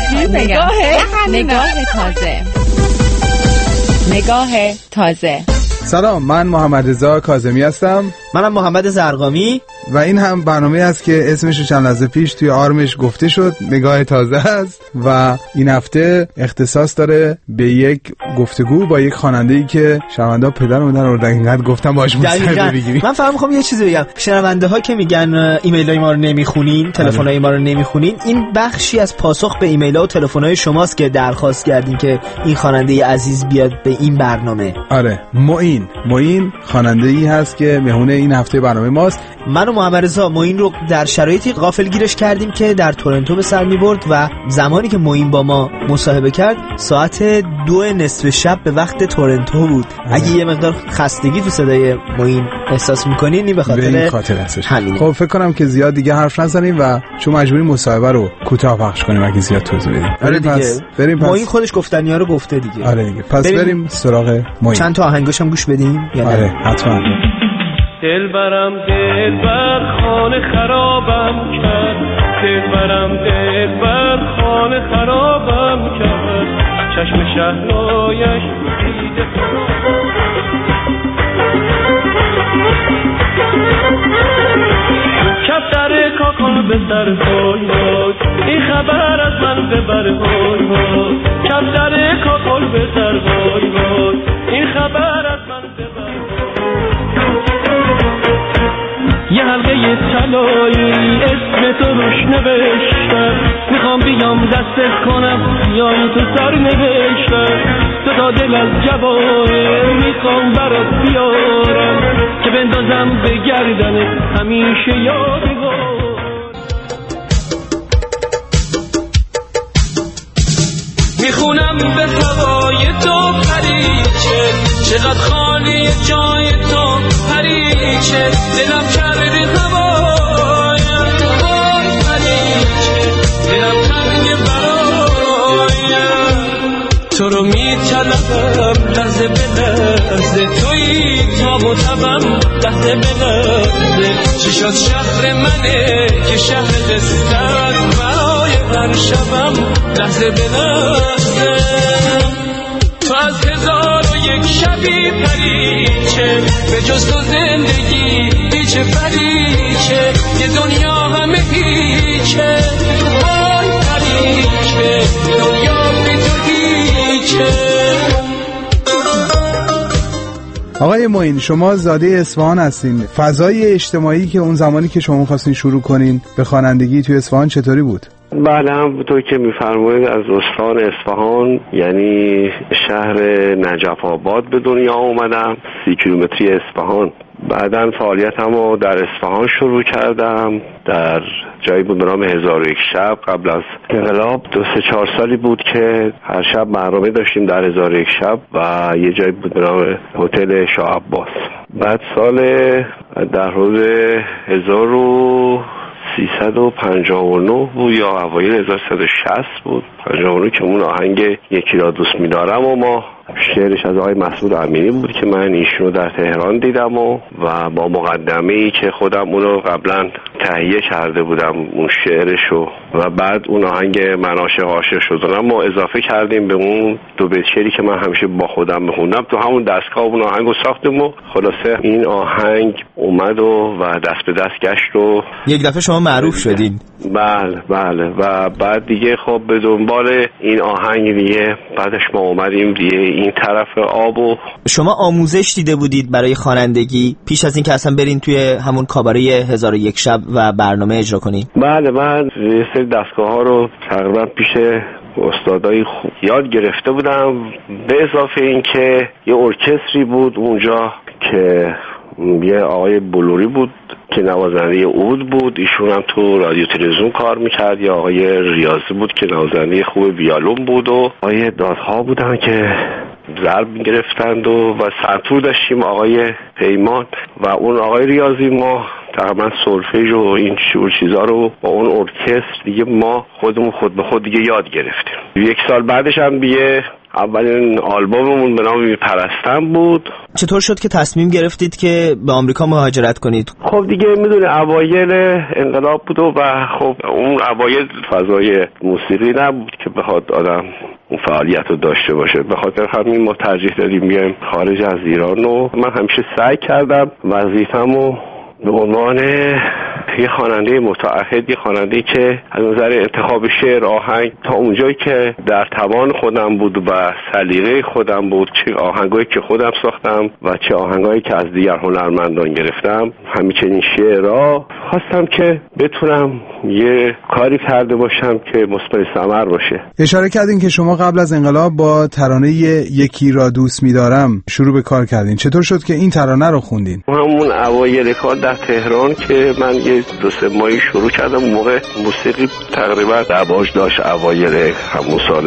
تازه. نگاه تازه. سلام، من محمد رضا کاظمی هستم. منم محمد زرقامی و این هم برنامه است که اسمش رو چند لحظه پیش توی آرمش گفته شد، نگاه تازه است و این هفته اختصاص داره به یک گفتگو با یک خواننده‌ای که شنونده ها پدر مادر اردن اینقدر گفتم باهاش مصاحبه بگیریم. من فهم می‌خوام یه چیزی بگم. شنونده ها که میگن ایمیلای ما رو نمیخونین، تلفن‌های ما رو نمیخونین، این بخشی از پاسخ به ایمیل‌ها و تلفن‌های شماست که درخواست کردین که این خواننده عزیز بیاد به این برنامه. آره، معین خواننده‌ای هست که مهمون این هفته برنامه ماست. من و محمد رضا معین رو در شرایطی غافلگیرش کردیم که در تورنتو به سر می‌برد و زمانی که معین با ما مصاحبه کرد ساعت 2:30 شب به وقت تورنتو بود. اگه یه مقدار خستگی تو صدای معین احساس می‌کنین این به خاطر هستش. خب فکر کنم که زیاد دیگه حرف نزنیم و چون مجبوریم مصاحبه رو کوتاه پخش کنیم اگه زیاد توضیح بدیم. آره دیگه. معین خودش گفتنی‌ها رو گفته دیگه. آره دیگه. پس بریم سراغ معین. چند تا آهنگش هم گوش بدیم یا نه؟ آره حتما. دلبرم خانه خرابم کرد، دلبر خانه خرابم کرد، چشم شهلایش دیده کفتر کاکل به سر های این خبر از من ببر های کفتر کاکل به سر های این خبر از من ببر. یه حلقه طلایی اسم تو روش نوشتم، میخوام بیام دستت کنم بیام تو سر نوشتم، تو تا دل از جوانه میخوام برات بیارم که بندازم به گردنت همیشه یادگار. میخونم به هوای تو پریچه، چقدر خالی جای تو پریچه، دلم کرده هوایم پریچه، دلم تنگ برایم، تو رو میطلبم لحظه به لحظه، تویی تاب و تبم لحظه به لحظه، چی شد شهر منه که شهر قصد برای هر شبم لحظه به لحظه، تو از 1001 شبی پریچه، به جز تو زندگی هیچ پریچه، یه دنیا همه هیچه، وای پریچه، دنیا بی تو هیچه. آقای معین، شما زاده اصفهان هستین. فضای اجتماعی که اون زمانی که شما خواستین شروع کنین به خوانندگی توی اصفهان چطوری بود؟ بله، همونطور که میفرمایید از استان اصفهان، یعنی شهر نجف آباد به دنیا اومدم، 30 کیلومتری اصفهان. بعداً فعالیتم رو در اصفهان شروع کردم، در جایی بود به نام 1001 شب. قبل از انقلاب 2-4 سالی بود که هر شب برنامه داشتیم در 1001 شب و یه جایی بود به نام هتل شاه عباس. بعد در حدود 1359 بود یا اوایل 1360 بود، 59 که اون آهنگ یکی را دوست می‌دارم و ما شعرش از آقای مسعود امینی بود که من ایشونو در تهران دیدم و با مقدمه‌ای که خودم اونو قبلا تهیه کرده بودم اون شعرشو و بعد اون آهنگ من عاشق شدم ما اضافه کردیم به اون 2 بیت شعری که من همیشه با خودم میخوندم. تو همون دستگاه اون آهنگو ساختیم و خلاصه این آهنگ اومد و دست به دست گشت و یک دفعه شما معروف شدین. بله و بعد دیگه خب به دنبال این آهنگ دیگه بعدش ما اومدیم دیگه این طرف آبو. شما آموزش دیده بودید برای خوانندگی پیش از این که اصلا برین توی همون کاباره 1001 شب و برنامه اجرا کنین؟ بله، من یه سری دستگاه ها رو تقریبا پیش استادای خوب یاد گرفته بودم، به اضافه این که یه ارکستری بود اونجا که یه آقای بلوری بود که نوازنده عود بود، ایشون هم تو رادیو تلویزیون کار میکرد. یا آقای ریاضی بود که نوازنده خوب ویولون بود و آقای دادها بودن که ضرب میگرفتند و سنتور داشتیم آقای پیمان و اون آقای ریاضی ما تقریبا سولفژ و این چیزا رو با اون ارکستر دیگه ما خودمون خود به خود دیگه یاد گرفتیم. 1 سال بعدش هم دیگه اولین آلبوممون به نام میپرستم بود. چطور شد که تصمیم گرفتید که به آمریکا مهاجرت کنید؟ خب دیگه میدونی اوایل انقلاب بود و خب اون اوایل فضای موسیقی نبود که بخواد آدم اون فعالیت رو داشته باشه. به خاطر همین ما ترجیح دادیم بیایم خارج از ایران و من همیشه سعی کردم وظیفه‌مو به عنوان یه خواننده متعهد، یه خواننده که از نظر انتخاب شعر، آهنگ تا اونجایی که در توان خودم بود و سلیقه خودم بود، چه آهنگایی که خودم ساختم و چه آهنگایی که از دیگر هنرمندان گرفتم، همچنین شعرها خواستم که بتونم یه کاری کرده باشم که مثمر ثمر باشه. اشاره کردین که شما قبل از انقلاب با ترانه یکی را دوست می‌دارم شروع به کار کردین. چطور شد که این ترانه رو خوندین؟ همون اوایل کار در تهران که من یه 2-3 ماهی شروع کردم، اون موقع موسیقی تقریبا رواج داشت. اوایل همون سال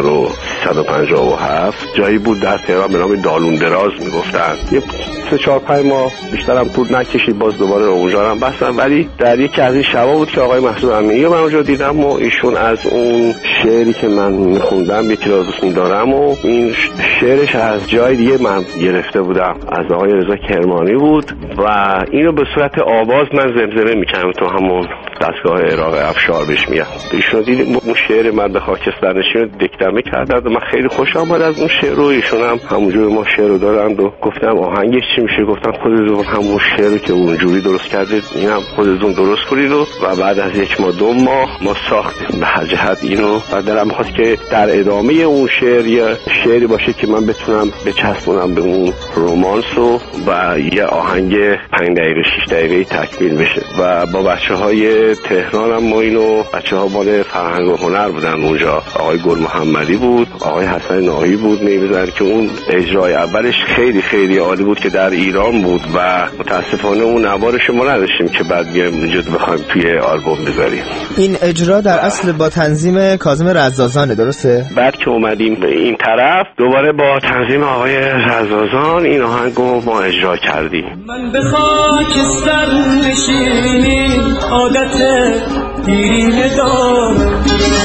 1357 جایی بود در تهران به نام دالون دراز میگفتن. یه 3-4-5 ماه بیشترم طول نکشید، باز دوباره اونجا هم بستم. ولی در یکی از این شبا بود که آقای محسود امینی رو من اونجا دیدم و ایشون از اون شعری که من میخوندم یکی را دوست می‌دارم و این شعرش از جای دیگه من گرفته بودم، از آقای رضا کرمانی بود و اینو به صورت آواز من زمزمه میکنم تو همون دستگاه عراق افشار بهش میگم. ایشون دید اون شعر من به خاکستر نشین دکتمه کردند و من خیلی خوشم اومد از اون شعر رو. ایشون هم همونجوری ما شعر رو دارند و گفتم آهنگش چی میشه؟ گفتم خودتون همون شعری که اونجوری درست کردید اینم خودتون درست کنید و بعد از 1 ماه 2 ماه ما ساختیم به هر جهت اینو و دلم می‌خواست که در ادامه اون شعر یه شعری باشه که من بتونم بچسبونم به اون رومانس و یه آهنگ 5 دقیقه 6 دقیقه تکمیل بشه. و با بچه‌های تهران هم ما اینو بچه‌ها مال فرهنگ و هنر بودن اونجا، آقای گل محمدی بود، آقای حسن ناهی بود می‌بزن که اون اجرای اولش خیلی خیلی عالی بود که در ایران بود و متاسفانه اون نوارش ما نداشتیم که بعد بیایم اونجا بخوایم توی آلبوم بذاریم. این اجرا در اصل با تنظیم کاظم رزازانه، درسته؟ بعد که اومدیم به این طرف دوباره با تنظیم آقای رزازان این آهنگو ما اجرا کردیم. من به خاکستر نشینی عادت دیرینه دارم،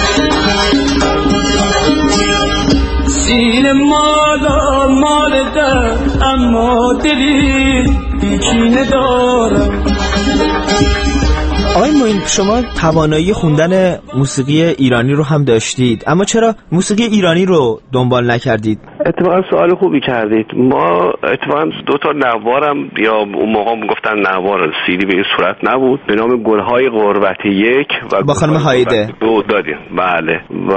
سینه مالا مال در اما دلی بیکینه دارم. آقای معین، شما توانایی خوندن موسیقی ایرانی رو هم داشتید، اما چرا موسیقی ایرانی رو دنبال نکردید؟ اتفاقا سوال خوبی کردید. ما اتفاقا 2 تا نوارم یا اون موقع میگفتن نوار سیدی به این صورت نبود، به نام گلهای غربت 1 و با خانم هایده 2 دادیم. بله. و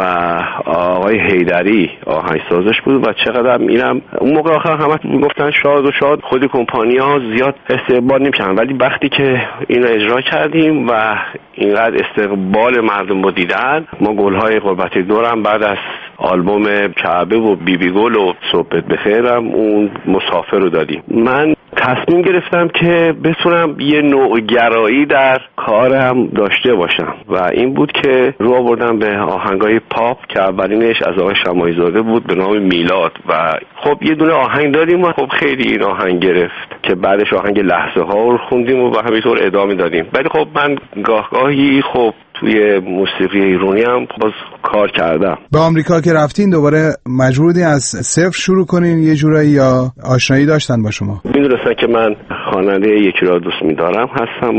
آقای حیدری آهنگسازش بود و چقدر میرم اون موقع آخر همه میگفتن شاد و شاد، خود کمپانی‌ها زیاد استقبال نمی‌کردن، ولی وقتی که اینو اجرا کردیم و اینقدر استقبال مردم رو دیدن، ما گلهای غربت 2 هم بعد از آلبوم کعبه و بیبی گل و صبحت بخیرم اون مسافر رو دادیم. من تصمیم گرفتم که بتونم یه نوع گرایی در کارم داشته باشم و این بود که رو آوردم به آهنگای پاپ که اولینش از آقای شماعی زاده بود به نام میلاد و خب یه دونه آهنگ دادیم و خب خیلی این آهنگ گرفت که بعدش آهنگ لحظه ها رو خوندیم و همینطور ادامه دادیم. ولی خب من گاهی خب توی موسیقی ایرانی هم باز کار کردم. به آمریکا که رفتین دوباره مجبوری از صفر شروع کنین یه جورایی یا آشنایی داشتن با شما؟ میدونستن که من خواننده یکی را دوست می‌دارم هستم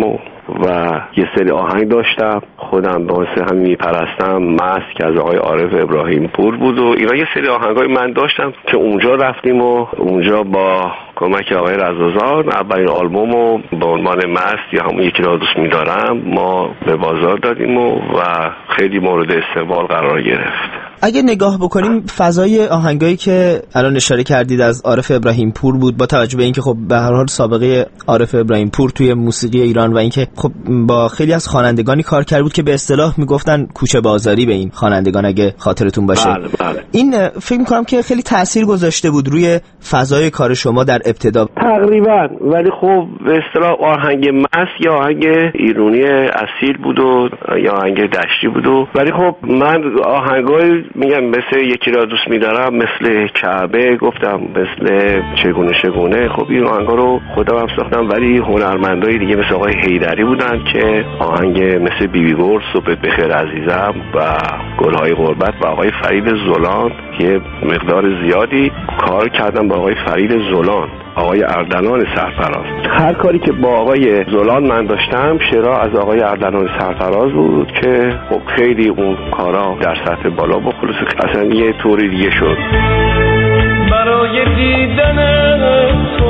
و یه سری آهنگ داشتم خودم به واسه همین میپرستم، مست که از آقای عارف ابراهیم پور بود و اینا یه سری آهنگای من داشتم که اونجا رفتیم و اونجا با کمک آقای رزازان اولین آلبومو با عنوان مست یا همون یکی را دوست می‌دارم ما به بازار دادیم و خیلی مورد استقبال قرار گرفت. اگه نگاه بکنیم فضای آهنگایی که الان اشاره کردید از عارف ابراهیم پور بود، با توجه به اینکه خب به هر حال سابقه عارف ابراهیم پور توی موسیقی ایران و اینکه خب با خیلی از خوانندگانی کار کرده بود که به اصطلاح میگفتن کوچه بازاری به این خوانندگان اگه خاطرتون باشه. بله. این فکر می‌کنم که خیلی تأثیر گذاشته بود روی فضای کار شما در ابتدا تقریبا. ولی خب به اصطلاح آهنگ مست یا آهنگ ایرانی اصیل بود و یا آهنگ دشتی بود ولی خب من آهنگای میگم مثل یکی را دوست میدارم، مثل کعبه گفتم، مثل چگونه. خب این آهنگا رو خودم هم ساختم، ولی هنرمندای دیگه مثل آقای حیدری بودن که آهنگ مثل بیبی گل، صبحت بخیر عزیزم و گلهای غربت و آقای فرید زولان که مقدار زیادی کار کردم با آقای فرید زولان، آقای اردلان سرفراز. هر کاری که با آقای زولان من داشتم شعرها از آقای اردلان سرفراز بود که خب خیلی اون کارا در سطح بالا با خلوص اصلا یه طوری دیگه شد. برای دیدن تو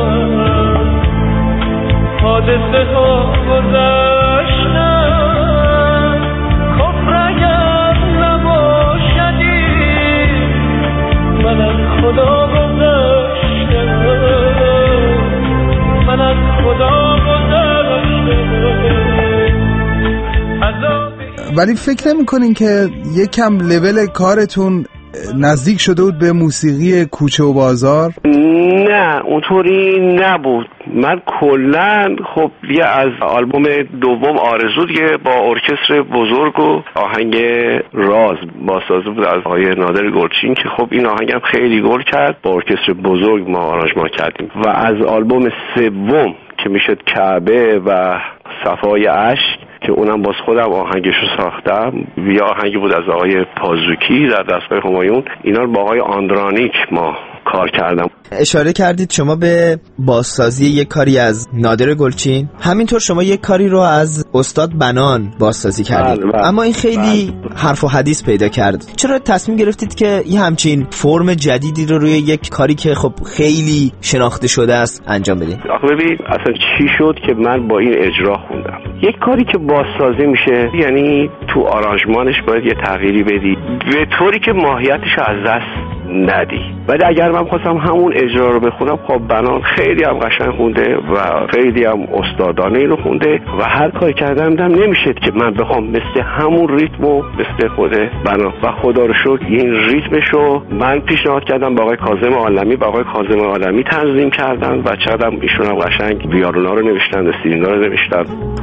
حادثه ها گذشتن، کفر اگر نباشدی من از خدا گذشتم، من از خدا گذشتم. ولی فکر نمی‌کنین که یکم لول کارتون نزدیک شده بود به موسیقی کوچه و بازار؟ نه اونطوری نبود. من کلن خب یه از آلبوم دوم آرزو دیگه با ارکستر بزرگ و آهنگ راز بازسازی بود از آقای نادر گلچین که خب این آهنگم خیلی گل کرد، با ارکستر بزرگ ما آرانژمان کردیم. و از آلبوم سوم که میشد کعبه و صفای اشک که اونم باز خودم آهنگشو ساختم، یه آهنگی بود از آقای پازوکی در دستگاه همایون، اینا رو با آقای آندرانیک ما کار کردم. اشاره کردید شما به بازسازی یک کاری از نادر گلچین، همینطور شما یک کاری رو از استاد بنان بازسازی کردید. اما این خیلی حرف و حدیث پیدا کرد. چرا تصمیم گرفتید که این همچین فرم جدیدی رو روی یک کاری که خب خیلی شناخته شده است انجام بدید؟ آخه ببین اصلا چی شد که من با این اجرا خوندم، یک کاری که بازسازی میشه یعنی تو آرانژمانش باید یه تغییری بدی به طوری که ماهیتش از دست ندی. ولی اگر من خواستم همون اجرا رو بخونم، خب بنان خیلی هم قشنگ خونده و خیلی هم استادانه اینو خونده و هر کاری کردم نمیشه که من بخوام مثل همون ریتمو مثل خود بنان. و خدا رو شکر این ریتمشو من پیشنهاد کردم با آقای کاظم عالمی، با آقای کاظم عالمی تنظیم کردن و چقدر ایشون هم قشنگ ویولونا رو نوشتن و سیرینا رو نوشتن.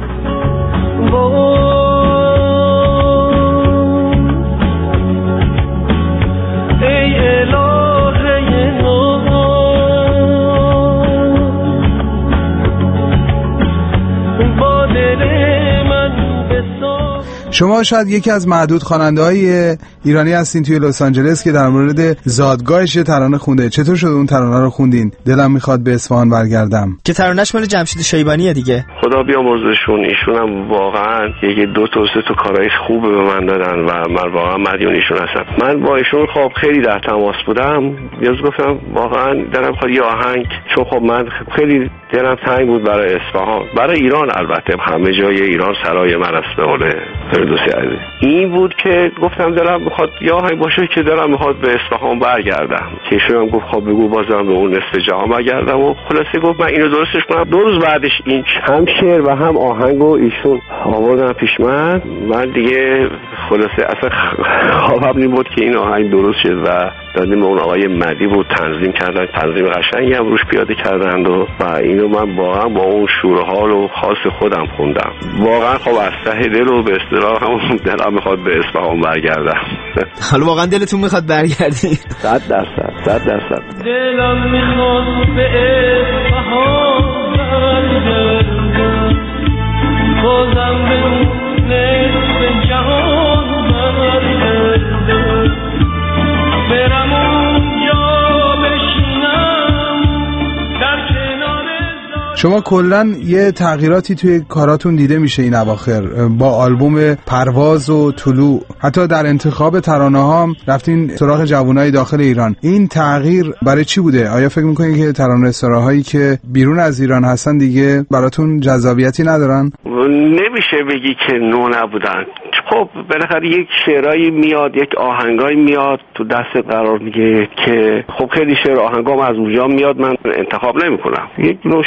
شما شاید یکی از معدود خواننده‌های ایرانی هستین توی لس آنجلس که در مورد زادگاهش ترانه خونده. چطور شد اون ترانه رو خوندین؟ دلم میخواد به اصفهان برگردم، که ترانهش مال جمشید شیبانیه دیگه. خدا بیامرزشون، ایشون هم واقعا یکی دو تا سه تا کارهای خوب به من دادن و من واقعا مدیون ایشون هستم. من با ایشون خب خیلی در تماس بودم، یاد گفتم واقعا دلم میخواد یه آهنگ، چون خب من خیلی دلم تنگ بود برای اصفهان، برای ایران، البته همه جای ایران سرای من است به قول فردوسی عزیز. این بود که گفتم دلم میخواد یا آهنگ باشه که دلم میخواد به اصفهان برگردم، که ایشون هم گفت خب بگو بازم به اون نصف جهان برگردم و خلاصه گفت من اینو درستش کنم. 2 روز بعدش این هم شعر و هم آهنگو ایشون آوردن پیش من دیگه خلاصه اصلا خوابم نمی‌بود که این آهنگ درست شد و دادیم به اون آقای مدی بود، تنظیم کردن، تنظیم قشنگی هم روش پیاده کردند و اینو من واقعا با اون شور و حال و خاص خودم خوندم. واقعا خب از ته دل و به اصطلاح همون دلم میخواد به اصفهان برگردم. حالا واقعا دلتون میخواد برگردی؟ 100%. دلم میخواد به اصفهان برگردم، بازم به اون نصف جهان برگردم، برم اونجا بشینم در کنار. شما کلن یه تغییراتی توی کاراتون دیده میشه این اواخر با آلبوم پرواز و طلوع، حتی در انتخاب ترانه ها رفتین سراغ جوانای داخل ایران. این تغییر برای چی بوده؟ آیا فکر میکنید که ترانه سراهایی که بیرون از ایران هستن دیگه براتون جذابیتی ندارن؟ نمیشه بگی که نو نبودن. خب بالاخره یک شعرایی میاد، یک آهنگایی میاد تو دست قرار میگه که خب خیلی شعر آهنگام از اونجا میاد، من انتخاب نمیکنم. یک نوع شعر آهنگ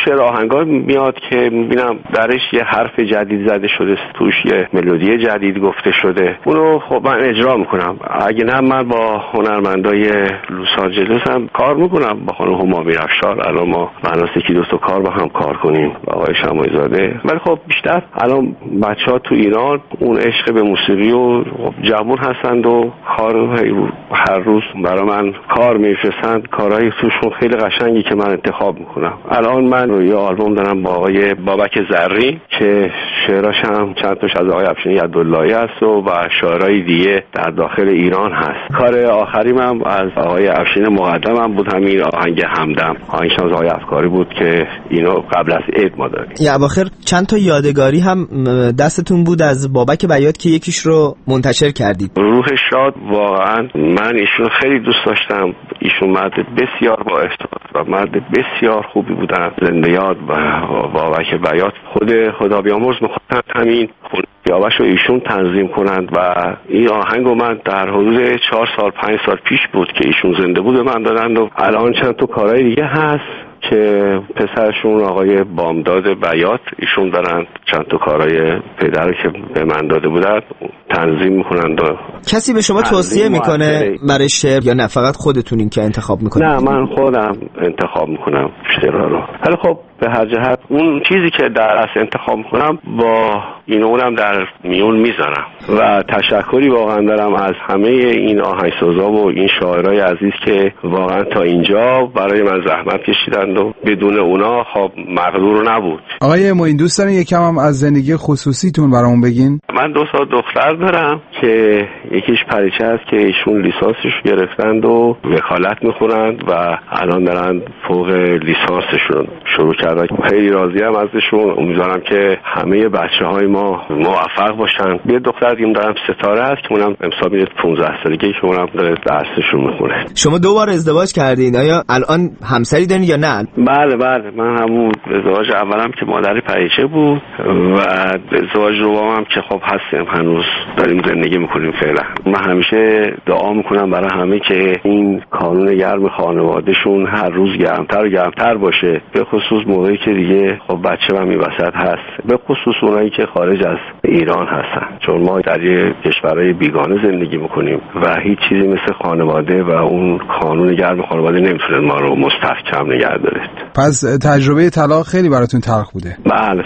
آهنگا میاد که میبینم درش یه حرف جدید زده شده، توش یه ملودی جدید گفته شده، اونو خب من اجرا میکنم. اگه نه من با هنرمندای لس آنجلس هم کار میکنم، با خانم همامی افشار الان ما بناس یکی دو تا کار با هم کار کنیم با آقای شماعی زاده. ولی خب بیشتر الان بچه‌ها تو ایران اون عشق به موسیقی و جوون هستند و کار هر روز برای من کار میفرستند، کارهای توشون خیلی قشنگی که من انتخاب میکنم. الان من یه آلبوم دارم با آقای بابک زرین که شعراش هم چند تاش از آقای افشین یداللهی است و شاعرای دیگه در داخل ایران هست. کار آخریم هم از آقای افشین مقدم هم بود، همین آهنگ همدم، آهنگش از آقای افکاری بود که اینو قبل از عید ما داریم. یا اواخر چند تا یادگاری هم دستتون بود از بابک بیات که یکیش رو منتشر کردید. روحش شاد، واقعا من ایشون خیلی دوست داشتم. ایشون مرد بسیار با احساس و مرد بسیار خوبی بودن. زنده یاد بابک بیات. خود خدا بیامرز می‌خواستن همین یاوش رو ایشون تنظیم کنند و این آهنگو من در حدود 4 سال 5 سال پیش بود که ایشون زنده بود من دادند و الان چند تا کارهای دیگه هست که پسرشون آقای بامداد بیات ایشون دارن چند تا کارهای پدر که به من داده بودن تنظیم میکنند. کسی به شما توصیه میکنه برای شعر یا نه فقط خودتونین که انتخاب میکنید؟ نه من خودم انتخاب میکنم شعرها رو. ولی خب به هر جهت اون چیزی که در اصل انتخاب میکنم با این اونم در میون میذارم و تشکری واقعا دارم از همه این آهنگسازا و این شاعرای عزیز که واقعا تا اینجا برای من زحمت کشیدند و بدون اونا خب مقدور نبود. آقای معین دوست دارین یکم هم از زندگی خصوصیتون برامون بگین؟ من 2 تا دختر دارم که یکیش پریچه است که ایشون لیسانسش گرفتند و وکالت میخونند و الان دارن فوق لیسانسشون شروع کردن. خیلی راضیم ازشون. امیدوارم که همه بچه‌های ما موفق باشن. یه دختر دیگه دارم ستاره است که اونم امسال میره 15 سالگی که اونم داره درسشون میخونه. شما 2 بار ازدواج کردین. آیا الان همسری دارین یا نه؟ بله من همون ازدواج اولم که مادر پریچه بود و ازدواج دومم که خب هستیم هنوز داریم زندگی میکنیم فعلا. من همیشه دعا میکنم برای همه که این کانون گرم خانوادهشون هر روز گرمتر و گرمتر باشه، به خصوص موقعی که دیگه خب بچه هم این وسط هست، به خصوص اونایی که خارج از ایران هستن، چون ما در یه کشورهای بیگانه زندگی میکنیم و هیچ چیزی مثل خانواده و اون کانون گرم خانواده نمیتونه ما رو مستحکم نگه داره. پس تجربه طلاق خیلی براتون تلخ بوده؟ بله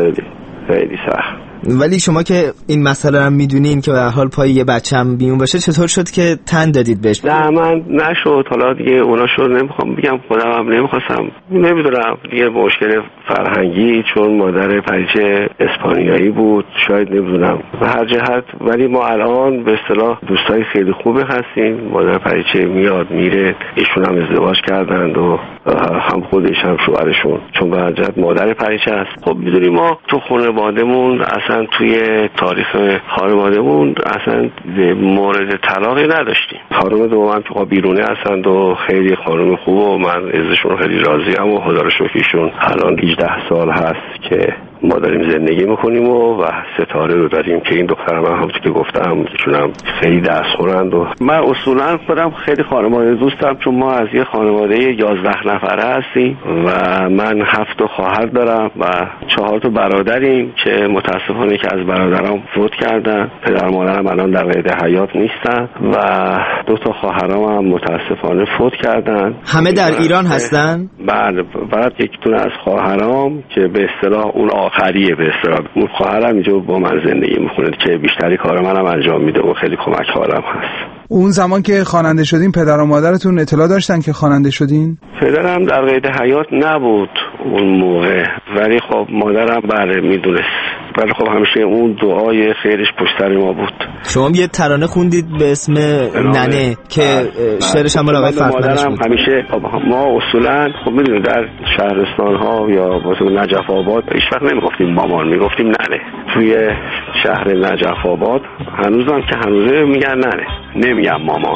خیلی سخت. ولی شما که این مسئله رو میدونین که به هر حال پای یه بچه‌م بیون باشه، چطور شد که تن دادید بهش؟ نه من نشد. حالا دیگه اونا شد، نمیخوام بگم خودم هم نمیخواستم، نمیدونم دیگه مشکل فرهنگی، چون مادر پریچه اسپانیایی بود شاید، نمیدونم به هر جهت. ولی ما الان به اصطلاح دوستای خیلی خوبه هستیم. مادر پریچه میاد میره، ایشون هم ازدواج کردند و هم خودش هم شوهرشون، چون به هر جهت مادر پریچه است. خب میدونیم ما تو خانواده‌مون اصلا توی تاریخ خانواده‌مون اصلا مورد طلاقی نداشتیم. خانم دوم که بیرونه هستند و خیلی خانم خوبه و من ازشون خیلی راضیم و خدا رو شکرشون الان 18 سال هست که ما داریم زندگی میکنیم و ستاره رو داریم که این دختر من همونطور که گفتم چونم خیلی درس خورند و من اصولا خودم خیلی خانواده دوستم، چون ما از یه خانواده 11 نفره هستیم و من 7 خواهر دارم و 4 برادریم که متاسفانه که از برادرام فوت کردن. پدر مادرم الان در قید حیات نیستن و 2 خواهرام هم متاسفانه فوت کردن. همه در ایران هستن؟ بله، بعد یکیتون از خواهرام که به اصطلاح اون آخریه، به اصطلاح اون خواهرم اینجا با من زندگی میکنه که بیشتری کار منم انجام میده و خیلی کمک حالم هست. اون زمان که خواننده شدین پدر و مادرتون اطلاع داشتن که خواننده شدین؟ پدرم در قید حیات نبود اون موقع، ولی خب مادرم بله میدونست. ولی خب همیشه اون دعای خیرش پشت سر ما بود. شما یه ترانه خوندید به اسم ننه که شعرش هم آقای فرزمنش بود. همیشه خب ما اصولا خب میدونید در شهرستان ها یا واسه نجف آباد هیچ وقت نمیگفتیم مامان، میگفتیم ننه. توی شهر نجف آباد هنوزم که هنوزه میگن ننه، نمیگم مامان.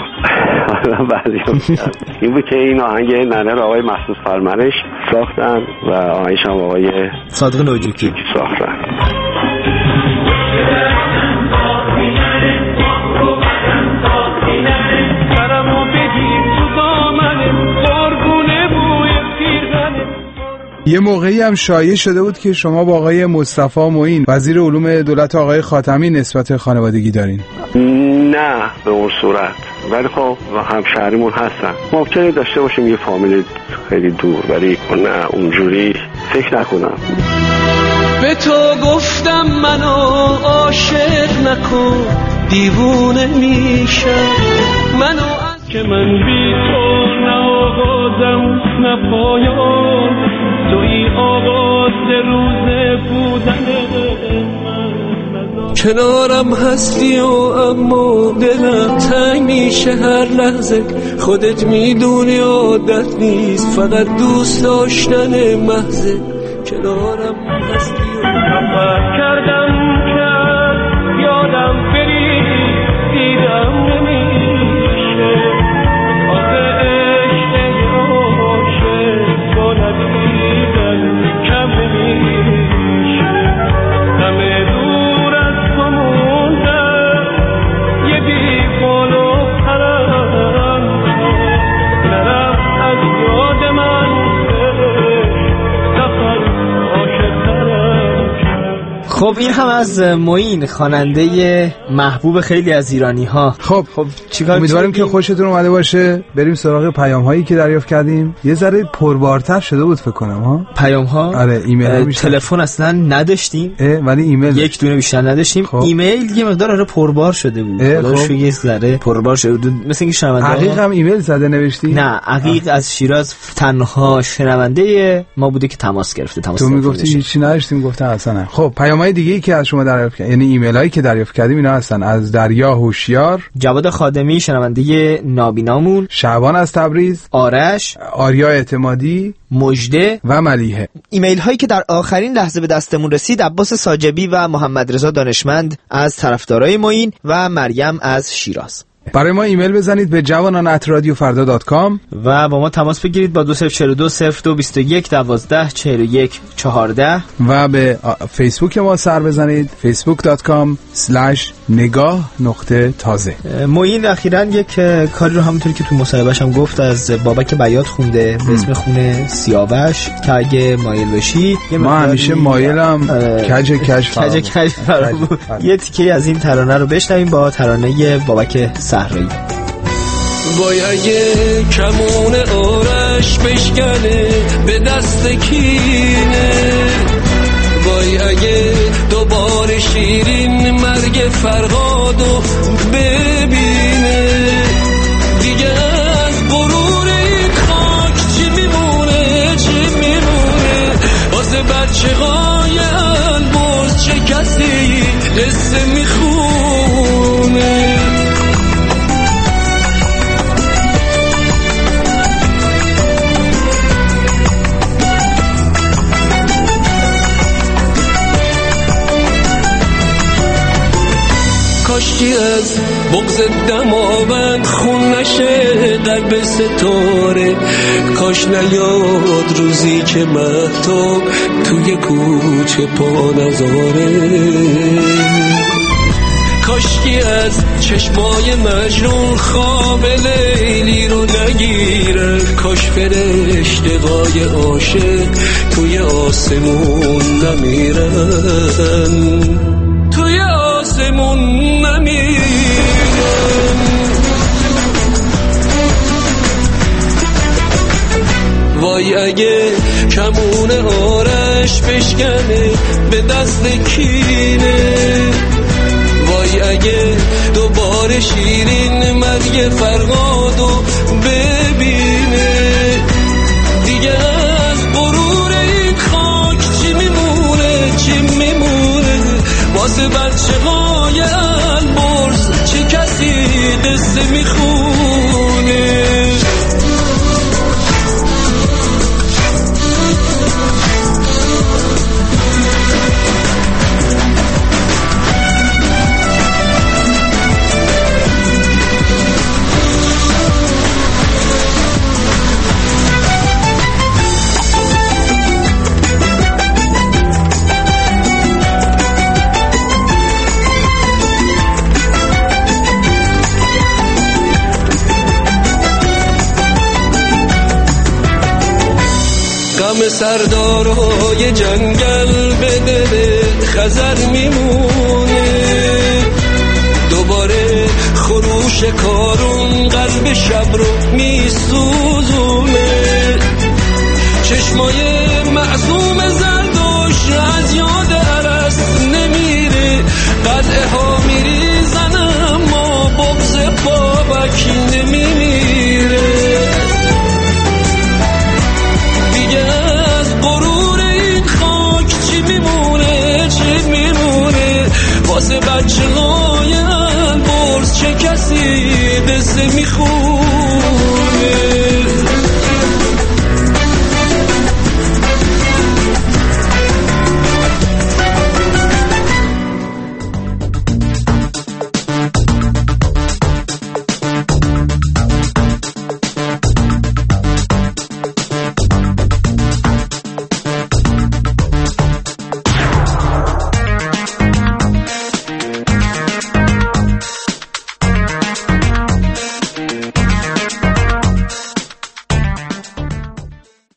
بعضی این بود که این آهنگ ننه رو آقای محسوس فرمانش ساختن و آهنگش هم آقای صادق نوجوکی ساختن. یه موقعی هم شایع شده بود که شما با آقای مصطفی معین وزیر علوم دولت آقای خاتمی نسبت خانوادگی دارین. نه به اون صورت، ولی خب همشهریمون هستن. ممکنه داشته باشیم یه فامیل خیلی دور، ولی نه اونجوری فکر نکنم. به تو گفتم منو عاشق نکن، دیوونه میشم منو از که من بی تو نه آغازم نه پایان، توی آغاز روز بودن من. کنارم هستی و اما دلم تنگ میشه هر لحظه، خودت میدونی عادت نیست فقط دوست داشتن محضه. کنارم هستی و نفر کردم کرد یادم بری دیدم نمیشه، آخه عشق عاشق با ندیدن کم نمیشه. همه دور از تو موندم یه بی بال و پرم، نرفت از یاد من خب این هم از معین، خواننده محبوب خیلی از ایرانی ها. خب چیکار امیدواریم که خوشتون اومده باشه. بریم سراغ پیام هایی که دریافت کردیم. یه ذره پربارتر شده بود فکر کنم ها پیام ها. آره ایمیل تلفن اصلا نداشتیم ولی ایمیل یک دونه بیشتر نداشتیم. خب. ایمیل یه مقدار پربار شده بود. خب. یه ذره پربار شده بود. مثل اینکه شنونده عقیق هم ایمیل زده نوشتی؟ نه عقیق از شیراز تنها شنونده ما بوده که تماس گرفته. تو میگفتی هیچی نداشتیم، گفتن اصلا. خب پیام‌های دیگه‌ای که از شما دریافت کردیم، یعنی ایمیل‌هایی که دریافت کردیم اینا هستن: از دریا هوشیار، جواد خادمی شنونده نابینامون، شعبان از تبریز، آرش، آریا اعتمادی، مجده و ملیحه. ایمیل هایی که در آخرین لحظه به دستمون رسید: عباس ساجبی و محمد رضا دانشمند از طرفدارای معین و مریم از شیراز. برای ما ایمیل بزنید به javanan@radiofarda.com و با ما تماس بگیرید با 2042 02 21 12 41 14 و به فیسبوک ما سر بزنید facebook.com/negah.taze. معین اخیراً یک کاری رو همونطوری که تو مصاحبهش هم گفت از بابک بیات خونده به اسم خونه سیاوش که اگه مایل بشی ما همیشه مایلم کج یه تیکه از این ترانه رو بشنویم با ترانه بابک صحرایی. وای اگه کمون آرش بشکنه به دست کینه، وای اگه دوباره شیرین مرگ فرهادو ببینه، دیگه از غرور این خاک چی میمونه واسه بچه های البرز چه کسی قصه میخونه. کاشکی از بغض دماوند خون نشه قلب ستاره، کاش نیاد روزی که مهتاب توی کوچه پا نذاره، کاشکی از چشمای مجنون خواب لیلی رو نگیره، کاش فرشته‌های عاشق توی آسمون نمیرن، توی آسمون نمیرن. وای اگه کمون آرش بشکنه به دست کینه، وای اگه دوباره شیرین مرگ فرهادو ببینه، دیگه از غرور این خاک چی میمونه واسه بچه های البرز چه کسی قصه میخونه. نام سردارای جنگل به دل خزر میمونه. دوباره خروش کارون قلب شب رو میسوزونه. چشمای معصوم